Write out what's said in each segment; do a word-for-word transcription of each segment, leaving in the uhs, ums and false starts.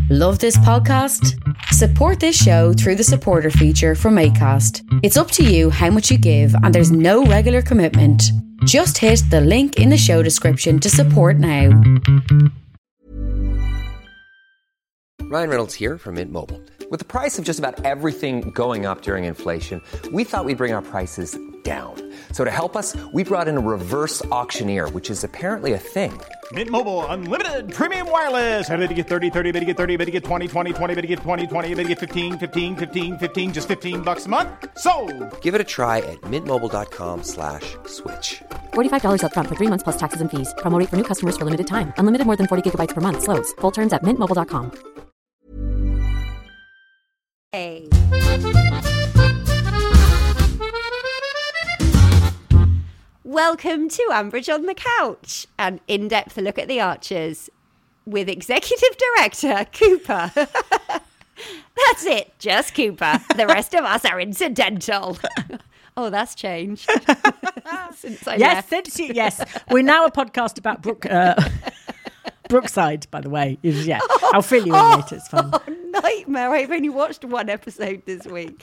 Love this podcast? Support this show through the supporter feature from Acast. It's up to you how much you give and there's no regular commitment. Just hit the link in the show description to support now. Ryan Reynolds here from Mint Mobile. With the price of just about everything going up during inflation, we thought we'd bring our prices down. So to help us, we brought in a reverse auctioneer, which is apparently a thing. Mint Mobile Unlimited Premium Wireless. How to get thirty, thirty, how to get thirty, how to get twenty, twenty, twenty, how to get twenty, twenty, how to get fifteen, fifteen, fifteen, fifteen, just fifteen bucks a month? Sold! Give it a try at mintmobile.com slash switch. forty-five dollars up front for three months plus taxes and fees. Promo rate for new customers for limited time. Unlimited more than forty gigabytes per month. Slows full terms at mint mobile dot com. Hey. Welcome to Ambridge on the Couch, an in-depth look at the Archers with Executive Director Cooper. That's it, just Cooper. The rest of us are incidental. Oh, that's changed. Since I yes, left. since you, yes. We're now a podcast about Brook, uh, Brookside, by the way. Is yeah. Oh, I'll fill you oh, in later. It's fun. Oh, nightmare. I've only watched one episode this week.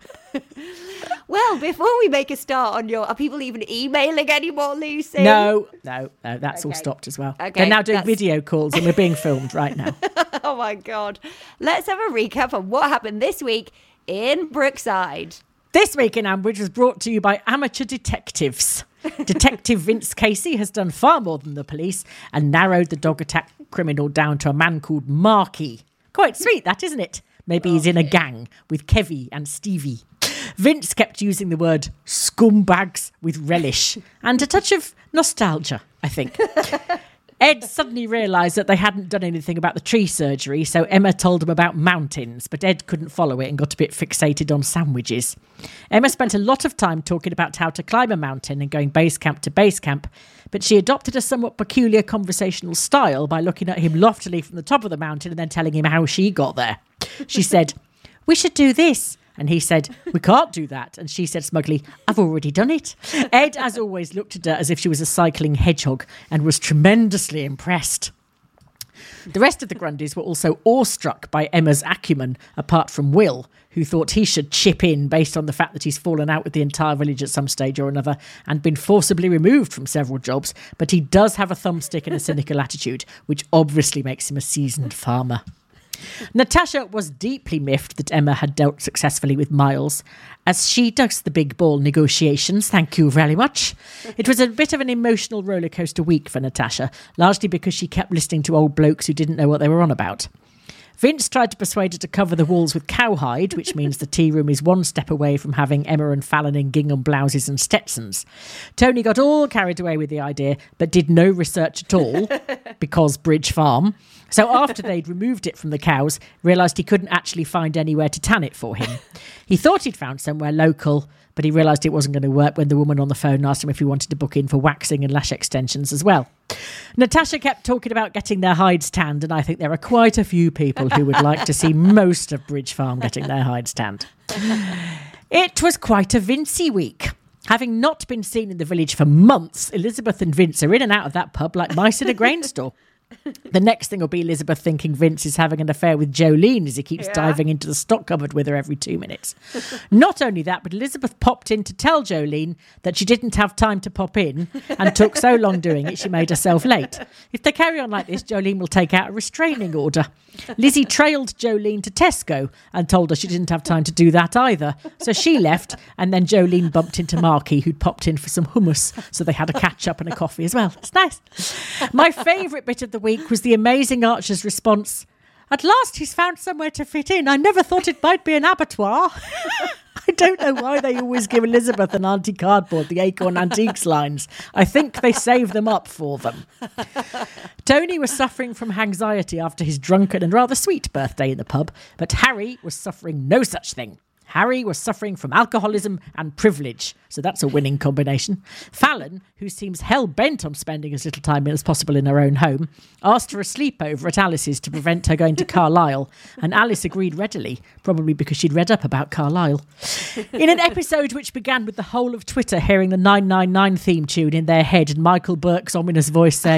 Well, before we make a start on your... Are people even emailing anymore, Lucy? No, no, no. That's Okay. all stopped as well. Okay, They're now doing that's- video calls and we're being filmed right now. Oh, my God. Let's have a recap of what happened this week in Brookside. This week in Ambridge was brought to you by amateur detectives. Detective Vince Casey has done far more than the police and narrowed the dog attack criminal down to a man called Marky. Quite sweet, that, isn't it? Maybe he's in a gang with Kevy and Stevie. Vince kept using the word scumbags with relish and a touch of nostalgia, I think. Ed suddenly realised that they hadn't done anything about the tree surgery, so Emma told him about mountains, but Ed couldn't follow it and got a bit fixated on sandwiches. Emma spent a lot of time talking about how to climb a mountain and going base camp to base camp, but she adopted a somewhat peculiar conversational style by looking at him loftily from the top of the mountain and then telling him how she got there. She said, "We should do this." And he said, "We can't do that." And she said smugly, "I've already done it." Ed, as always, looked at her as if she was a cycling hedgehog and was tremendously impressed. The rest of the Grundys were also awestruck by Emma's acumen, apart from Will, who thought he should chip in based on the fact that he's fallen out with the entire village at some stage or another and been forcibly removed from several jobs. But he does have a thumbstick and a cynical attitude, which obviously makes him a seasoned farmer. Natasha was deeply miffed that Emma had dealt successfully with Miles, as she does the big ball negotiations, thank you very much. It was a bit of an emotional rollercoaster week for Natasha, largely because she kept listening to old blokes who didn't know what they were on about. Vince tried to persuade her to cover the walls with cowhide, which means the tea room is one step away from having Emma and Fallon in gingham blouses and Stetsons. Tony got all carried away with the idea, but did no research at all, because Bridge Farm. So after they'd removed it from the cows, realised he couldn't actually find anywhere to tan it for him. He thought he'd found somewhere local, but he realised it wasn't going to work when the woman on the phone asked him if he wanted to book in for waxing and lash extensions as well. Natasha kept talking about getting their hides tanned, and I think there are quite a few people who would like to see most of Bridge Farm getting their hides tanned. It was quite a Vincey week. Having not been seen in the village for months, Elizabeth and Vince are in and out of that pub like mice in a grain store. The next thing will be Elizabeth thinking Vince is having an affair with Jolene as he keeps yeah. diving into the stock cupboard with her every two minutes. Not only that, but Elizabeth popped in to tell Jolene that she didn't have time to pop in and took so long doing it she made herself late. If they carry on like this, Jolene will take out a restraining order. Lizzie trailed Jolene to Tesco and told her she didn't have time to do that either. So she left, and then Jolene bumped into Marky, who'd popped in for some hummus, so they had a catch-up and a coffee as well. It's nice. My favourite bit of the week was the amazing Archer's response. "At last he's found somewhere to fit in. I never thought it might be an abattoir." I don't know why they always give Elizabeth and Auntie Cardboard the Acorn Antiques lines. I think they save them up for them. Tony was suffering from anxiety after his drunken and rather sweet birthday in the pub, but Harry was suffering no such thing. Harry was suffering from alcoholism and privilege, so that's a winning combination. Fallon, who seems hell-bent on spending as little time as possible in her own home, asked for a sleepover at Alice's to prevent her going to Carlisle, and Alice agreed readily, probably because she'd read up about Carlisle. In an episode which began with the whole of Twitter hearing the nine nine nine theme tune in their head and Michael Burke's ominous voice saying,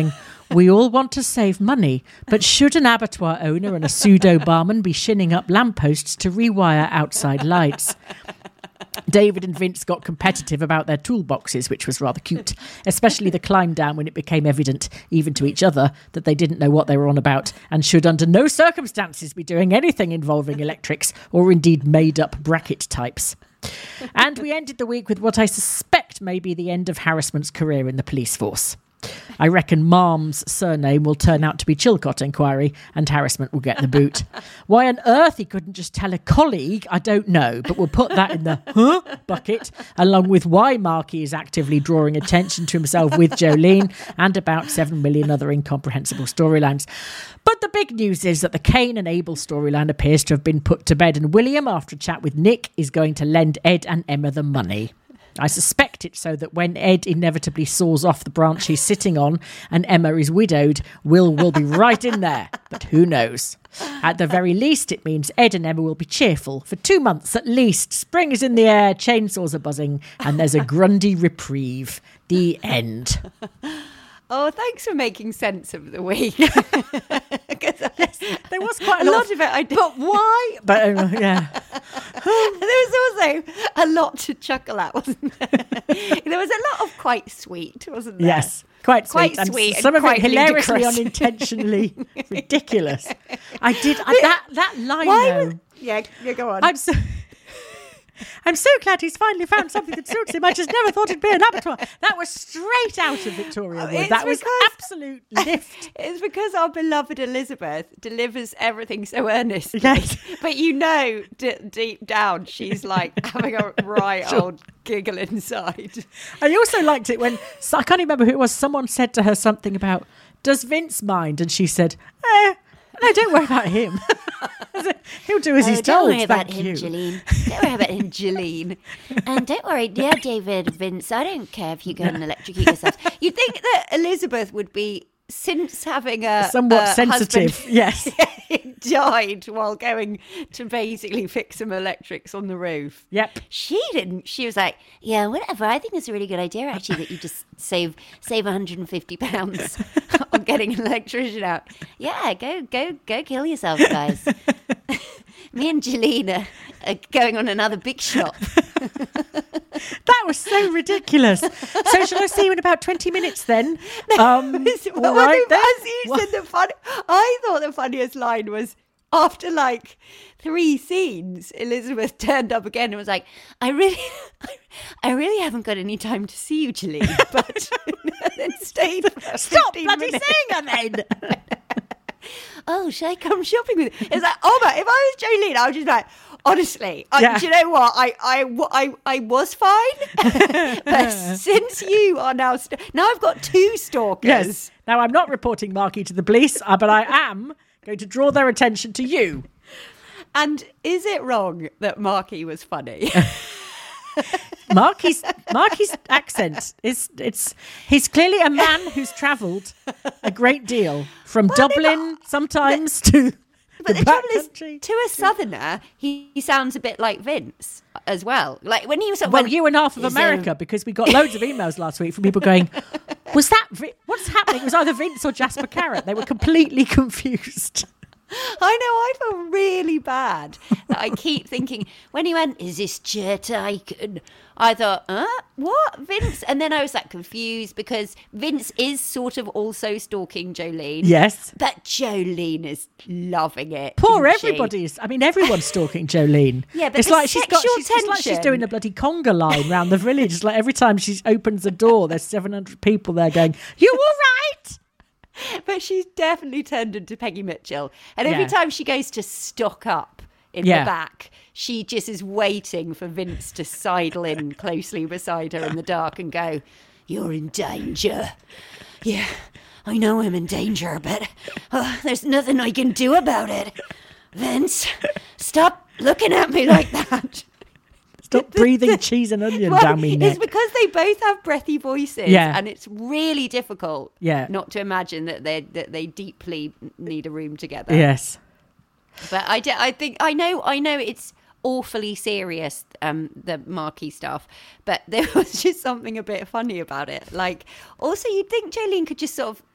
We all want to save money, but should an abattoir owner and a pseudo barman be shinning up lampposts to rewire outside lights? David and Vince got competitive about their toolboxes, which was rather cute, especially the climb down when it became evident, even to each other, that they didn't know what they were on about and should under no circumstances be doing anything involving electrics or indeed made-up bracket types. And we ended the week with what I suspect may be the end of Harassment's career in the police force. I reckon Marm's surname will turn out to be Chilcott Inquiry and Harassment will get the boot. Why on earth he couldn't just tell a colleague, I don't know, but we'll put that in the huh bucket, along with why Marky is actively drawing attention to himself with Jolene and about seven million other incomprehensible storylines. But the big news is that the Cain and Abel storyline appears to have been put to bed, and William, after a chat with Nick, is going to lend Ed and Emma the money. I suspect it so that when Ed inevitably saws off the branch he's sitting on and Emma is widowed, Will will be right in there. But who knows? At the very least, it means Ed and Emma will be cheerful for two months at least. Spring is in the air, chainsaws are buzzing, and there's a Grundy reprieve. The end. Oh, thanks for making sense of the week. Yes, there was quite a, a lot, lot of it. I did. But why? But uh, yeah, there was also a lot to chuckle at, wasn't there? There was a lot of quite sweet, wasn't there? Yes, quite sweet. Quite sweet. And some and of it hilariously, ludicrous. unintentionally ridiculous. I did I, that that line Why though. was, yeah, yeah, go on. I'm so. I'm so glad he's finally found something that suits him. I just never thought it'd be an abattoir. That was straight out of Victoria Wood. It's That was because- absolute lift. It's because our beloved Elizabeth delivers everything so earnestly. Yes. But you know, d- deep down, she's like having a right Sure. old giggle inside. I also liked it when, so I can't remember who it was, someone said to her something about, does Vince mind? And she said, eh, no, don't worry about him. He'll do as Oh, he's don't told. worry about Thank him, you. Jolene. Don't worry about him, Jolene. And don't worry, dear David, Vince, I don't care if you go and electrocute yourself. You'd think that Elizabeth would be, since having a Somewhat a sensitive, husband, yes. died while going to basically fix some electrics on the roof. Yep. She didn't. She was like, yeah, whatever. I think it's a really good idea, actually, that you just save save one hundred fifty pounds on getting an electrician out. Yeah, go go go kill yourself, guys. Me and Jelena are going on another big shop. That was so ridiculous. So shall I see you in about twenty minutes then? Um, all Well, right the- then. as you said, the fun, I thought the funniest line was after like three scenes, Elizabeth turned up again and was like, I really, I really haven't got any time to see you, Jolene, but and then stayed for Stop fifteen bloody minutes. saying her then. Oh, should I come shopping with you? It's like, oh my, if I was Jolene, I was just like, honestly, I, Yeah. do you know what? I, I, I, I was fine. But since you are now, st- now I've got two stalkers. Yes. Now, I'm not reporting Marky to the police, uh, but I am going to draw their attention to you. And is it wrong that Marky was funny? Marky's Marky's accent is it's he's clearly a man who's travelled a great deal from Well, no, Dublin sometimes to But the, the trouble is, backcountry. to a southerner, he, he sounds a bit like Vince as well. Like when he was... Well, when, you and half of is, America, um, because we got loads of emails last week from people going, was that, Vi- what's happening? It was either Vince or Jasper Carrot. They were completely confused. I know, I feel really bad that I keep thinking, when he went, is this chair taken? I thought, huh? What? Vince? And then I was like confused because Vince is sort of also stalking Jolene. Yes. But Jolene is loving it. Poor isn't she? everybody is. I mean, everyone's stalking Jolene. Yeah, but it's the like she's got. sexual She's, it's like she's tension. doing a bloody conga line around the village. It's like every time she opens the door, there's seven hundred people there going, "You all right?" But she's definitely turned into Peggy Mitchell. And every Yeah. time she goes to stock up in Yeah. the back, she just is waiting for Vince to sidle in closely beside her in the dark and go, you're in danger. Yeah, I know I'm in danger, but uh, there's nothing I can do about it. Vince, stop looking at me like that. Stop breathing cheese and onion Well, down me neck. it's because they both have breathy voices, Yeah. and it's really difficult Yeah. not to imagine that they that they deeply need a room together. Yes. But I, de- I think I know I know it's awfully serious, um, the Marquee stuff, but there was just something a bit funny about it. Like, also, you'd think Jolene could just sort of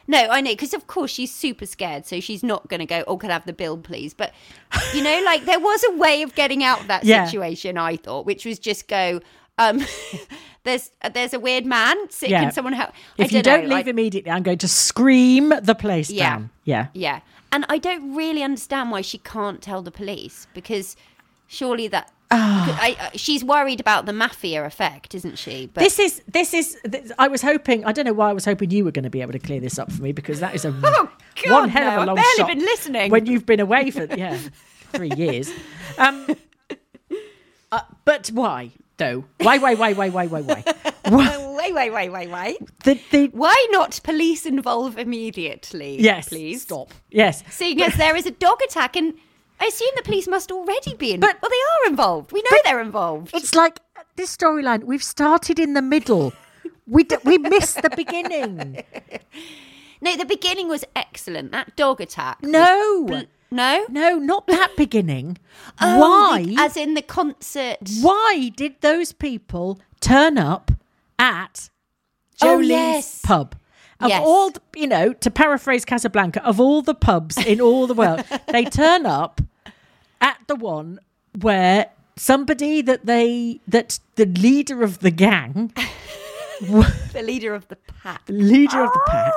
No, I know, because of course she's super scared, so she's not going to go, oh, could I have the bill, please? But, you know, like there was a way of getting out of that Yeah. situation, I thought, which was just go, um, there's there's a weird man, sick, Yeah. can someone help? If I you don't don't know, leave I- immediately, I'm going to scream the place Yeah. down. Yeah. Yeah. And I don't really understand why she can't tell the police, because surely that... Ah. I, I, she's worried about the mafia effect, isn't she? But This is, this is, this, I was hoping, I don't know why I was hoping you were going to be able to clear this up for me, because that is a Oh, God, one hell no, of a I've long barely shot. been listening. When you've been away for, yeah, three years. Um, uh, but why, though? Why, why, why, why, why, why, why? Why- wait, wait, wait, wait, wait. The, the, Why not police involve immediately? yes, please. stop. Yes. Seeing as there is a dog attack, and I assume the police must already be in. But- well, they are involved. We know but they're involved. It's like this storyline, we've started in the middle. We, d- we missed the beginning. No, the beginning was excellent. That dog attack. was No. bl- no. No, not that beginning. Oh, Why? the- as in the concert. Why did those people turn up at Oh, Jolie's yes. pub? Of Yes. all, the, you know, to paraphrase Casablanca, of all the pubs in all the world, they turn up at the one where somebody that they, that the leader of the gang, The leader of the pack. leader of the pack,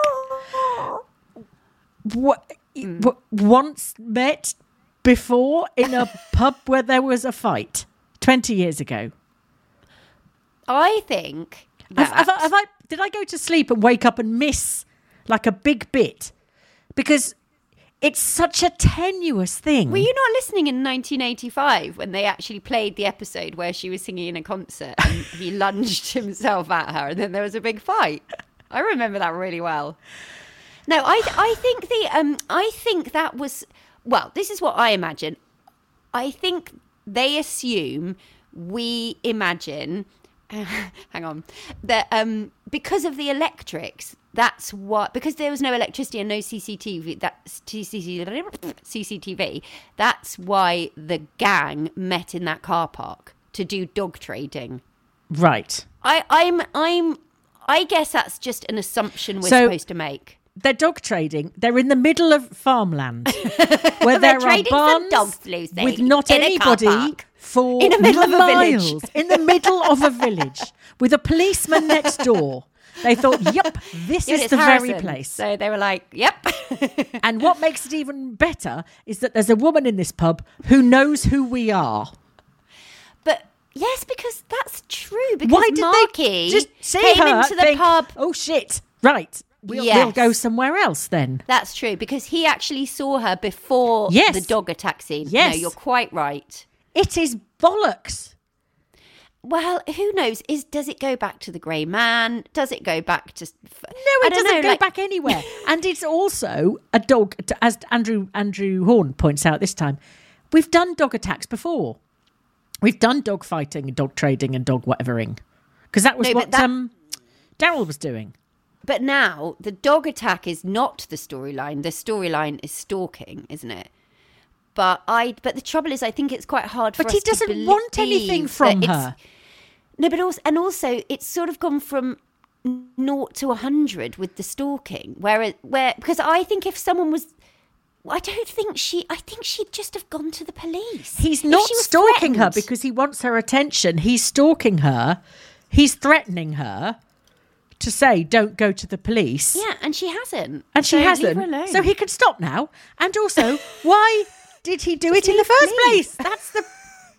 what, Hmm. what, once met before in a pub where there was a fight twenty years ago. I think. Have, That, have I, have I, did I go to sleep and wake up and miss like a big bit? Because it's such a tenuous thing. Were you not listening in nineteen eighty-five when they actually played the episode where she was singing in a concert and he lunged himself at her and then there was a big fight? I remember that really well. No, I I think the um I think that was, well, this is what I imagine. I think they assume we imagine hang on that um because of the electrics, that's what, because there was no electricity and no C C T V, that's C C T V, that's why the gang met in that car park to do dog trading. Right. I I'm I'm I guess that's just an assumption we're So- supposed to make. They're dog trading. They're in the middle of farmland where there are trading some barns dogs, Lucy, with not in a car anybody park. for In the middle of a miles. village. In the middle of a village with a policeman next door. They thought, yep, this Yeah, is it's the very Harrison. place. So they were like, yep. And what makes it even better is that there's a woman in this pub who knows who we are. But yes, because that's true. Because Why did Marky they just see came her into the think, pub. oh shit, right, we'll, Yes. we'll go somewhere else then. That's true, because he actually saw her before Yes. the dog attack scene. Yes. No, you're quite right. It is bollocks. Well, who knows? Is does it go back to the grey man? Does it go back to? No, I it don't doesn't know, go like- back anywhere. And it's also a dog, as Andrew Andrew Horn points out this time. We've done dog attacks before. We've done dog fighting and dog trading and dog whatevering. Because that was No, but what that- um, Daryl was doing. But now the dog attack is not the storyline. The storyline is stalking, isn't it? But I. But the trouble is, I think it's quite hard for But us he to doesn't want anything believe from that it's- her. No, but also, and also, it's sort of gone from naught to a hundred with the stalking. Where, where, because I think if someone was, I don't think she. I think she'd just have gone to the police. He's If not she was stalking her threatened. because he wants her attention. He's stalking her. He's threatening her to say, don't go to the police. Yeah, and she hasn't. And she So leave her hasn't. alone. So he can stop now. And also, why did he do Just it in the leave first me. place? That's the...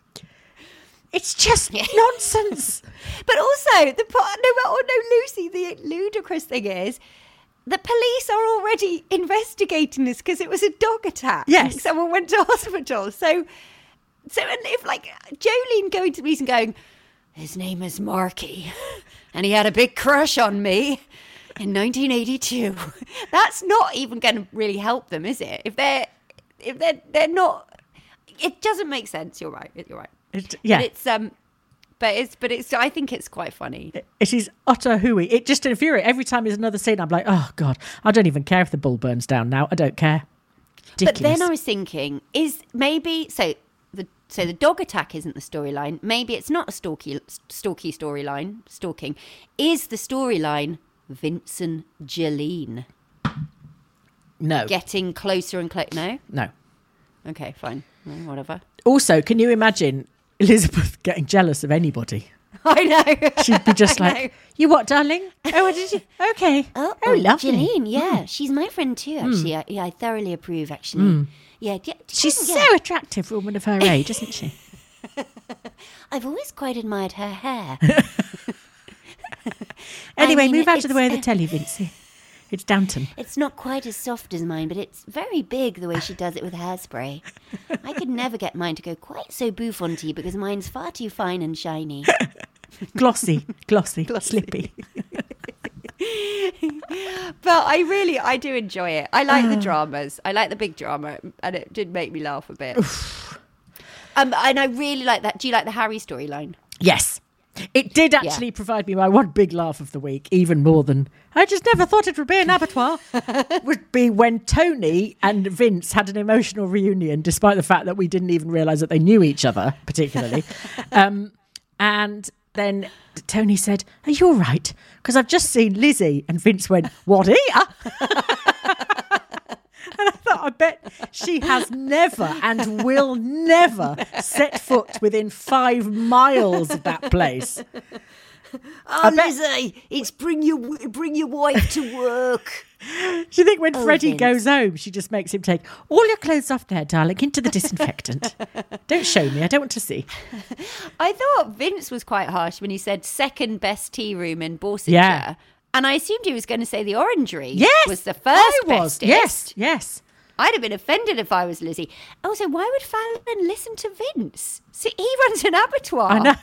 It's just nonsense. But also, the part, no, oh no, Lucy, the ludicrous thing is, the police are already investigating this because it was a dog attack. Yes. Someone went to hospital. So, so and if like Jolene going to the police and going, his name is Marky, and he had a big crush on me in nineteen eighty-two. That's not even going to really help them, is it? If they're, if they're, they're not. It doesn't make sense. You're right. You're right. It, yeah. But it's um, but it's but it's. I think it's quite funny. It is utter hooey. It just infuriates. Every time there's another scene, I'm like, oh, God, I don't even care if the bull burns down now. I don't care. Ridiculous. But then I was thinking, is maybe so the so the dog attack isn't the storyline. Maybe it's not a stalky stalky storyline. Stalking is the storyline. Vincent Jolene. No. getting closer and closer. No? No. Okay, fine. No, whatever. Also, can you imagine Elizabeth getting jealous of anybody? I know. She'd be just I like, know. you what, darling? Oh, what did you? Okay. Oh, oh lovely. Janine, yeah. She's my friend too, actually. I, yeah, I thoroughly approve, actually. Yeah, d- She's yeah. so attractive for a woman of her age, isn't she? I've always quite admired her hair. Anyway, I mean, move out of the way of the it's, telly, Vincy. It's Downton. It's not quite as soft as mine, but it's very big the way she does it with hairspray. I could never get mine to go quite so bouffanty because mine's far too fine and shiny. Glossy, glossy, slippy. But I really, I do enjoy it. I like the dramas. I like the big drama, and it did make me laugh a bit. um, and I really like that. Do you like the Harry storyline? Yes. It did actually yeah. provide me my one big laugh of the week, even more than I just never thought it would be an abattoir, would be when Tony and Vince had an emotional reunion, despite the fact that we didn't even realise that they knew each other, particularly. um, and then Tony said, are you all right? Because I've just seen Lizzie. And Vince went, what, here? And I thought, I bet she has never and will never set foot within five miles of that place. Oh, bet- Lizzie, it's bring your bring your wife to work. Do you think when oh, Freddie Vince. goes home, she just makes him take all your clothes off there, darling, into the disinfectant? Don't show me. I don't want to see. I thought Vince was quite harsh when he said second best tea room in Borsetshire. Yeah. And I assumed he was going to say the Orangery yes, was the first I was. bestest. Yes, yes. I'd have been offended if I was Lizzie. Also, why would Fallon listen to Vince? See, he runs an abattoir. I know.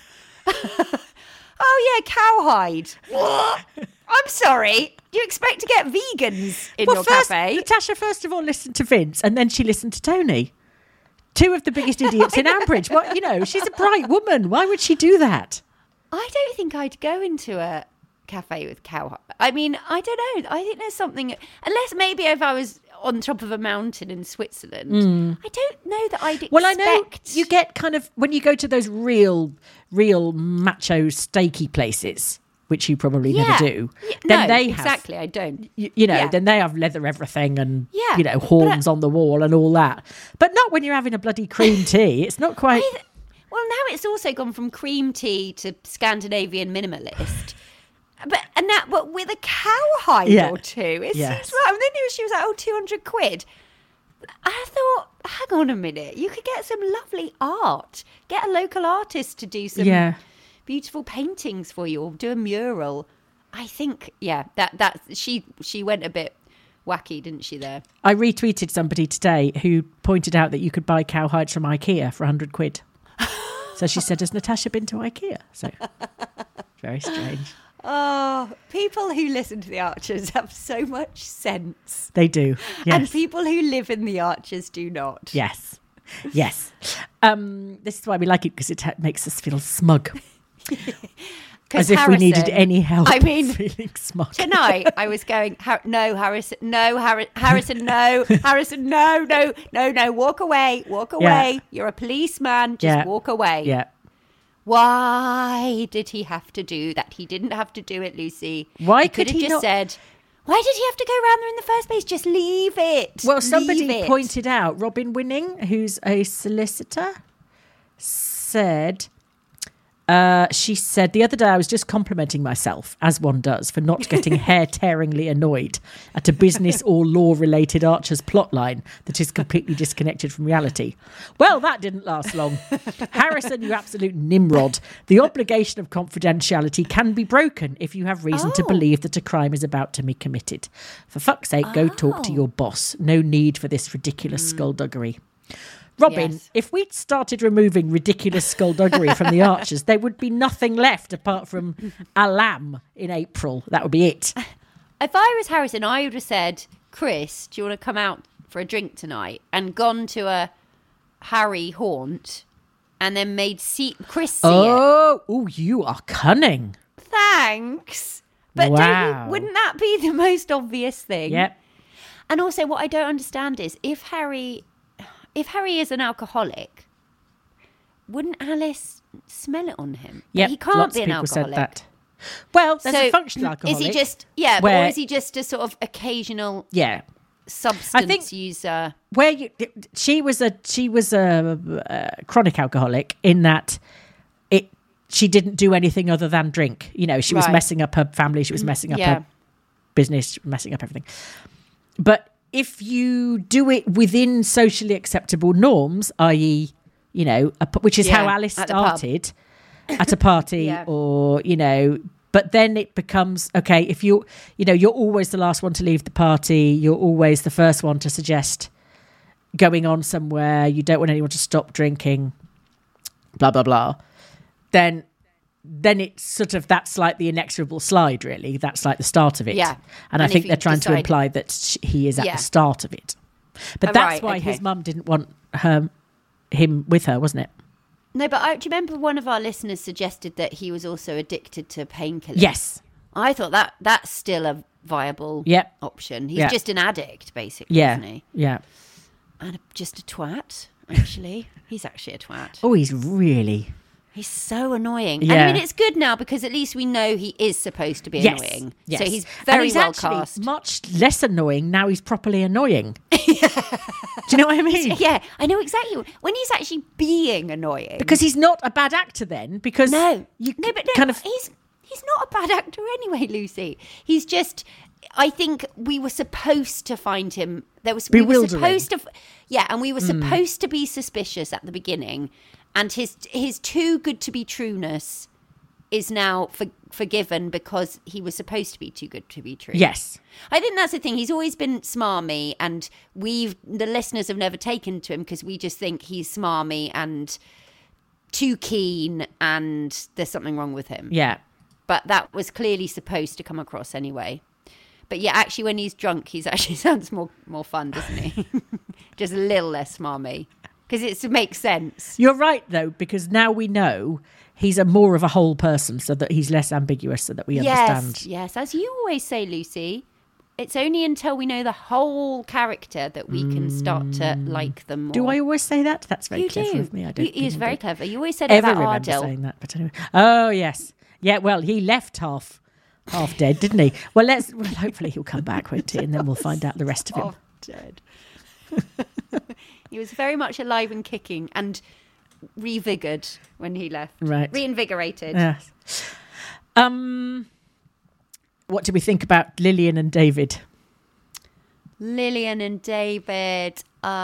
Oh, yeah, cowhide. What? I'm sorry. Do you expect to get vegans in well, your first, cafe? Natasha, first of all, listened to Vince, and then she listened to Tony. Two of the biggest idiots in Ambridge. Well, you know, she's a bright woman. Why would she do that? I don't think I'd go into a cafe with cowhide. I mean, I don't know. I think there's something, unless maybe if I was on top of a mountain in Switzerland, mm. I don't know that I'd expect. Well, I know you get kind of, when you go to those real, real macho steaky places, which you probably yeah. never do, yeah, then no, they have, exactly, I don't. You, you know, yeah. then they have leather everything and, yeah. you know, horns I, on the wall and all that. But not when you're having a bloody cream tea. It's not quite... I, well, now it's also gone from cream tea to Scandinavian minimalist. But and that, but with a cowhide yeah. or two, it yes. seems right. And then she was like, "Oh, two hundred quid." I thought, hang on a minute, you could get some lovely art. Get a local artist to do some yeah. beautiful paintings for you, or do a mural. I think, yeah, that that she she went a bit wacky, didn't she? There, I retweeted somebody today who pointed out that you could buy cowhides from IKEA for a hundred quid. So she said, "Has Natasha been to IKEA?" So very strange. Oh, people who listen to the Archers have so much sense. They do, yes. And people who live in the Archers do not. Yes, yes. Um, this is why we like it, because it ha- makes us feel smug. As if Harrison, we needed any help I mean, feeling smug. Tonight I was going, Har- no, Harrison, no, Har- Harrison, no, Harrison, no, no, no, no, walk away, walk away. Yeah. You're a policeman, just yeah. walk away. Yeah. Why did he have to do that? He didn't have to do it, Lucy. Why he could could have he just not... said, why did he have to go around there in the first place? Just leave it. Well, somebody leave it. pointed out, Robin Winning, who's a solicitor, said... Uh, she said, the other day I was just complimenting myself, as one does, for not getting hair-tearingly annoyed at a business or law-related Archer's plotline that is completely disconnected from reality. Well, that didn't last long. Harrison, you absolute Nimrod. The obligation of confidentiality can be broken if you have reason Oh. to believe that a crime is about to be committed. For fuck's sake, go talk to Oh. your boss. No need for this ridiculous mm. skullduggery. Robin, Yes. if we'd started removing ridiculous skullduggery from the Archers, there would be nothing left apart from a lamb in April. That would be it. If I was Harrison, I would have said, Chris, do you want to come out for a drink tonight? And gone to a Harry haunt and then made see- Chris see oh, it. Oh, you are cunning. Thanks. But wow. don't you, wouldn't that be the most obvious thing? Yep. And also what I don't understand is if Harry... If Harry is an alcoholic, wouldn't Alice smell it on him? Yeah, he can't lots be of an people alcoholic. said that. Well, there's so a functional alcoholic. Is he just yeah, where, or is he just a sort of occasional? Yeah, substance I think user. Where you, she was a she was a, a chronic alcoholic in that it she didn't do anything other than drink. You know, she was Right. messing up her family. She was messing up Yeah. her business, messing up everything. But if you do it within socially acceptable norms, that is, you know, a, which is Yeah, how Alice at the pub. started at a party, Yeah. or you know. But then it becomes, okay, if you, you know, you're always the last one to leave the party. You're always the first one to suggest going on somewhere. You don't want anyone to stop drinking, blah, blah, blah. Then, then it's sort of, that's like the inexorable slide, really. That's like the start of it. Yeah. And, I And think if they're you trying to decide- imply that sh- he is at Yeah. the start of it. But Oh, that's right, why okay. his mum didn't want her, him with her, wasn't it? No, but I, do you remember one of our listeners suggested that he was also addicted to painkillers? Yes. I thought that that's still a viable Yep. option. He's Yeah. just an addict, basically, Yeah. isn't he? Yeah. And a, just a twat, actually. He's actually a twat. Oh, he's really... He's so annoying. Yeah. And I mean, it's good now because at least we know he is supposed to be Yes. annoying. Yes. So he's And very he's well actually cast. much less annoying now he's properly annoying. Do you know what I mean? Yeah, I know exactly. When he's actually being annoying. Because he's not a bad actor then. Because No, you no, but no, kind of he's he's not a bad actor anyway, Lucy. He's just. I think we were supposed to find him. There was we were Bewildering. supposed to, yeah, and we were supposed to be suspicious at the beginning, and his his too good to be trueness is now for, forgiven because he was supposed to be too good to be true. yes, I think that's the thing. He's always been smarmy, and we've the listeners have never taken to him because we just think he's smarmy and too keen, and there's something wrong with him. yeah, But that was clearly supposed to come across anyway. But yeah, actually, when he's drunk, he's actually sounds more more fun, doesn't he? Just a little less smarmy because it makes sense. you're right though, because now we know he's a more of a whole person, so that he's less ambiguous, so that we Yes, understand. yes. As you always say, Lucy, it's only until we know the whole character that we can start to like them more. Do I always say that? That's very You clever do. of me. I don't. You, think he's I very do. clever. You always said Ever about remember Ardell. saying that? But anyway. Oh yes, yeah. Well, he left half, half dead, didn't he? Well, let's. Well, hopefully he'll come back, won't he? And then we'll find out the rest of him. Oh, dead. He was very much alive and kicking and revigored when he left. Right. Reinvigorated. Yes. Um, what do we think about Lillian and David? Lillian and David.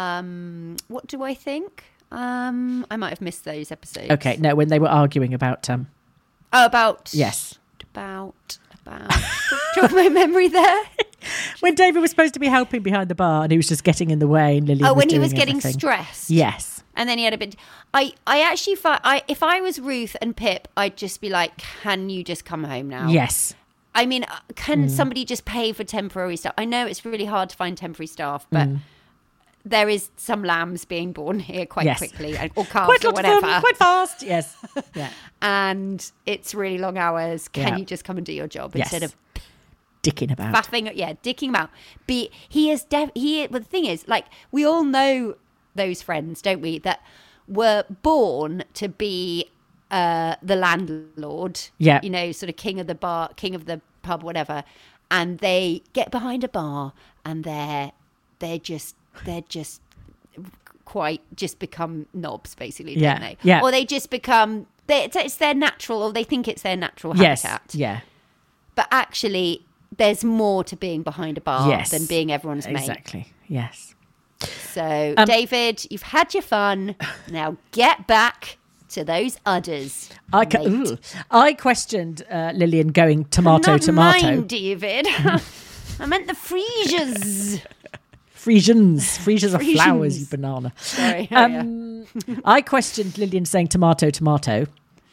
Um, what do I think? Um, I might have missed those episodes. Okay, no, when they were arguing about um, Oh, about yes, about about. Jog my memory there. when David was supposed to be helping behind the bar and he was just getting in the way, and Lillian Oh, was when he doing was getting everything. stressed. Yes, And then he had a bit. I, I actually, fi- I, if I was Ruth and Pip, I'd just be like, "Can you just come home now?" yes, I mean, uh, can Mm. somebody just pay for temporary staff? I know it's really hard to find temporary staff, but there is some lambs being born here quite Mm. Yes. quickly, and- or calves quite a or lot of whatever. them, quite fast. Yes, yeah, And it's really long hours. Can Yeah. you just come and do your job Yes. instead of dicking about. faffing? Yeah, dicking about. Be he is def- he. But the thing is, like, we all know those friends, don't we? That were born to be uh, the landlord. Yeah. you know, sort of king of the bar, king of the pub, whatever. And they get behind a bar, and they're they're just they're just quite just become knobs, basically, Yeah, don't they? yeah. Or they just become. They, it's, it's their natural, or they think it's their natural Yes, habitat. yeah, But actually, there's more to being behind a bar yes, than being everyone's mate. exactly. Yes. So, Um, David, you've had your fun. Now get back to those udders. I, ca- mate. ooh. I questioned uh, Lillian going tomato, Not tomato. mine, David. I meant the Fresias. Frisians. Frisians are Frisians. flowers, you banana. Sorry. oh, yeah. Um, I questioned Lillian saying tomato, tomato.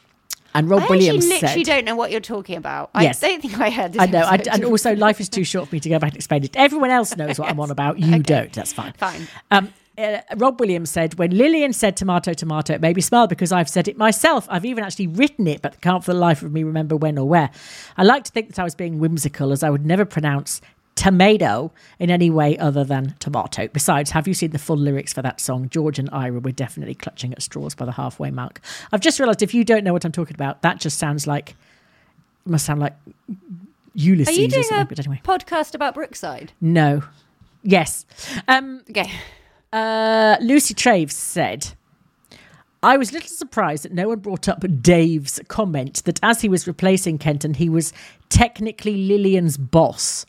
And Rob I Williams actually literally said... don't know what you're talking about. Yes. I don't think I heard this. I know, I, episode. and also life is too short for me to go back and explain it. Everyone else knows what I'm on about. You don't. That's fine. Fine. Um, uh, Rob Williams said, when Lillian said tomato, tomato, it made me smile because I've said it myself. I've even actually written it, but can't for the life of me remember when or where. I like to think that I was being whimsical, as I would never pronounce tomato in any way other than tomato. Besides, have you seen the full lyrics for that song? George and Ira were definitely clutching at straws by the halfway mark. I've just realised, if you don't know what I'm talking about, that just sounds like, must sound like Ulysses Are you or doing something. a But anyway, podcast about Brookside? no. Yes. Um, Okay. uh, Lucy Traves said, I was a little surprised that no one brought up Dave's comment that as he was replacing Kenton, he was technically Lillian's boss.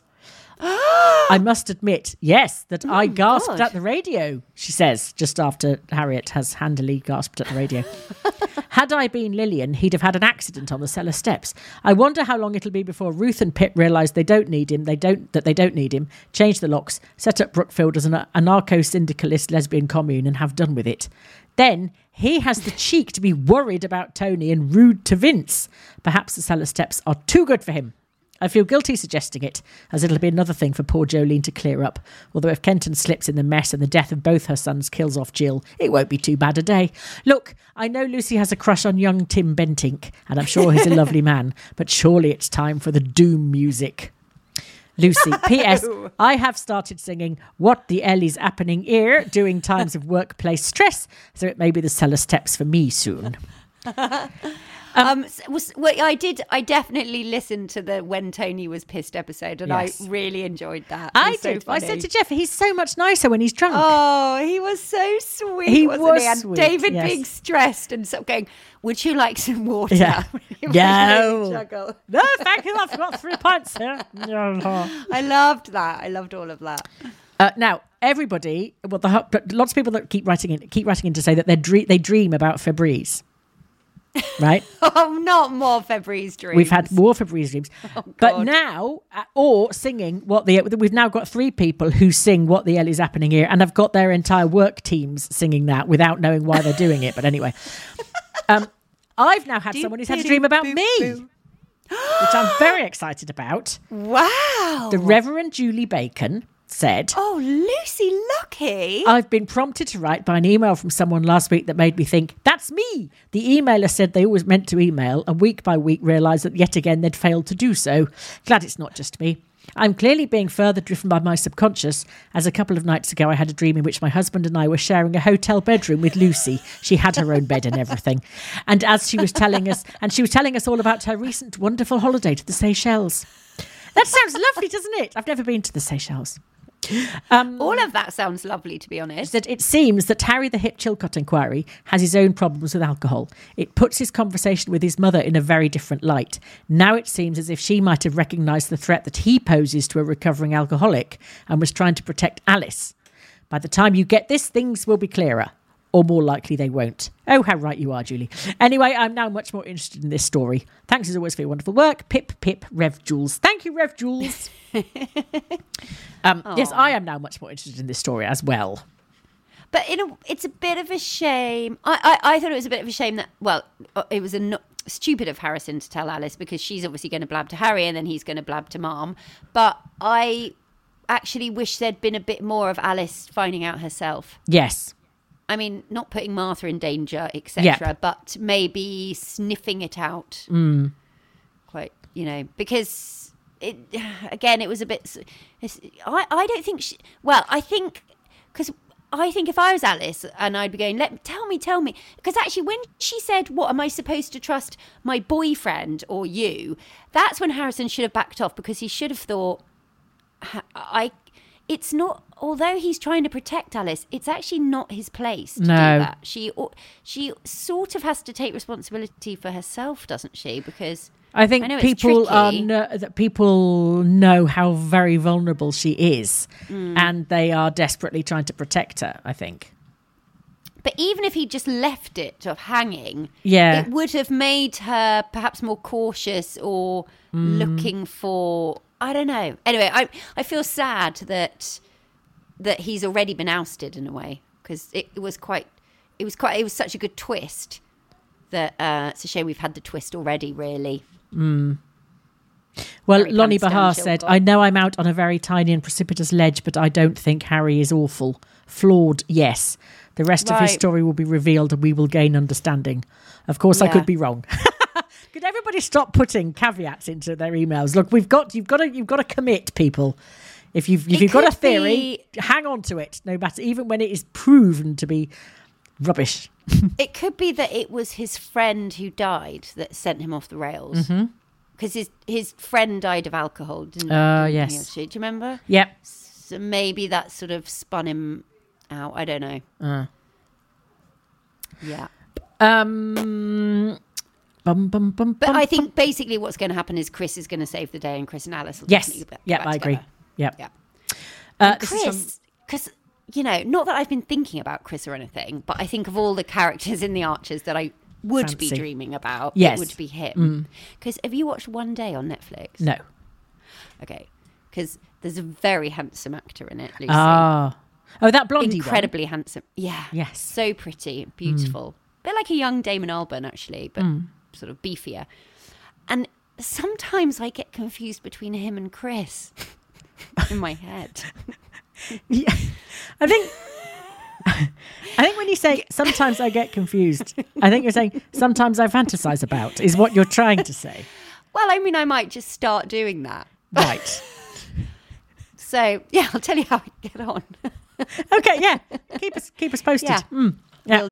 I must admit, yes, that I gasped God. at the radio, she says, just after Harriet has handily gasped at the radio. Had I been Lillian, he'd have had an accident on the cellar steps. I wonder how long it'll be before Ruth and Pip realise they don't need him, they don't that they don't need him, change the locks, set up Brookfield as an anarcho-syndicalist lesbian commune and have done with it. Then he has the cheek to be worried about Tony and rude to Vince. Perhaps the cellar steps are too good for him. I feel guilty suggesting it, as it'll be another thing for poor Jolene to clear up. Although if Kenton slips in the mess and the death of both her sons kills off Jill, it won't be too bad a day. Look, I know Lucy has a crush on young Tim Bentinck, and I'm sure he's a lovely man, but surely it's time for the doom music. Lucy, P S I have started singing What the L is Happening Here during times of workplace stress, so it may be the cellar steps for me soon. Um, was, well, I did. I definitely listened to the When Tony Was Pissed episode, and Yes. I really enjoyed that. It I was so did. I said funny. to Jeff, he's so much nicer when he's drunk. Oh, he was so sweet. He wasn't was he? And sweet, David yes. being stressed and sort of going, "Would you like some water?" Yeah. He was No. really juggle. No, thank you. I've got three pints here. I loved that. I loved all of that. Uh, now, everybody, well, the, but lots of people that keep writing in, keep writing in to say that they dream, they dream about Febreze. Right? Oh, not more Febreze dreams. We've had more Febreze dreams. Oh, but God. now, uh, or singing what the, we've now got three people who sing What the Hell is Happening Here, and have got their entire work teams singing that without knowing why they're doing it. But anyway, um, I've now had someone who's had a dream about me, which I'm very excited about. Wow. The Reverend Julie Bacon said, Oh, Lucy Lucky. I've been prompted to write by an email from someone last week that made me think, that's me. The emailer said they always meant to email, and week by week realised that yet again they'd failed to do so. Glad it's not just me. I'm clearly being further driven by my subconscious, as a couple of nights ago I had a dream in which my husband and I were sharing a hotel bedroom with Lucy. She had her own bed and everything. And as she was telling us, and she was telling us all about her recent wonderful holiday to the Seychelles. That sounds lovely, doesn't it? I've never been to the Seychelles. Um, All of that sounds lovely, to be honest. that it seems that Harry the Hip Chilcott inquiry has his own problems with alcohol. It puts his conversation with his mother in a very different light. Now it seems as if she might have recognised the threat that he poses to a recovering alcoholic and was trying to protect Alice. By the time you get this, things will be clearer. Or more likely they won't. Oh, how right you are, Julie. Anyway, I'm now much more interested in this story. Thanks as always for your wonderful work. Pip, Pip, Rev Jules. Thank you, Rev Jules. um, yes, I am now much more interested in this story as well. But in a, it's a bit of a shame. I, I, I thought it was a bit of a shame that, well, it was a no, stupid of Harrison to tell Alice, because she's obviously going to blab to Harry and then he's going to blab to Mom. But I actually wish there'd been a bit more of Alice finding out herself. Yes. I mean, not putting Martha in danger, et cetera, Yep. but maybe sniffing it out. Mm. Quite, you know, because it again, it was a bit. It's, I I don't think. She, well, I think because I think if I was Alice and I'd be going, let tell me, tell me, because actually when she said, "What am I supposed to trust, my boyfriend or you?" That's when Harrison should have backed off, because he should have thought, I. It's not, although he's trying to protect Alice, it's actually not his place to No. do that. She she sort of has to take responsibility for herself, doesn't she? Because I think I know it's people are tricky. kn- that people know how very vulnerable she is, Mm. and they are desperately trying to protect her, I think. But even if he just left it sort of hanging, Yeah. it would have made her perhaps more cautious or Mm. looking for, I don't know. Anyway, I I feel sad that that he's already been ousted in a way, because it, it was quite it was quite it was such a good twist that uh, it's a shame we've had the twist already. Really. Mm. Well, Harry Lonnie can't stand Bahar Chilcott. said, I know I'm out on a very tiny and precipitous ledge, but I don't think Harry is awful. Flawed, yes. The rest of his Right. story will be revealed and we will gain understanding. Of course, I Yeah. could be wrong. Could everybody stop putting caveats into their emails? Look, we've got you've got to you've got to commit, people. If you've if It you've got a could theory, hang on to it, no matter even when it is proven to be rubbish. It could be that it was his friend who died that sent him off the rails. Because his his friend died of alcohol, didn't, Uh, didn't he, yes. or she? Do you remember? Yep. So maybe that sort of spun him out. I don't know. Uh. Yeah. Um. Bum, bum, bum, but bum, I think bum. basically what's going to happen is Chris is going to save the day, and Chris and Alice will Yes. definitely get Yeah, back I agree. together. Yep. Yeah. Uh, Chris, because you know, not that I've been thinking about Chris or anything, but I think of all the characters in The Archers that I would Fancy. be dreaming about. Yes. It would be him. Because have you watched One Day on Netflix? No. Okay. Because there's a very handsome actor in it, Lucy. Ah. Oh, that blondie Incredibly one. handsome. Yeah. Yes. So pretty, beautiful. Mm. A bit like a young Damon Albarn, actually, but mm. sort of beefier. And sometimes I get confused between him and Chris in my head. Yeah. I think... I think when you say sometimes I get confused, I think you're saying sometimes I fantasize about is what you're trying to say. Well, I mean, I might just start doing that. Right. So, yeah, I'll tell you how I get on. Okay, yeah. Keep us keep us posted. Yeah. Mm, yeah.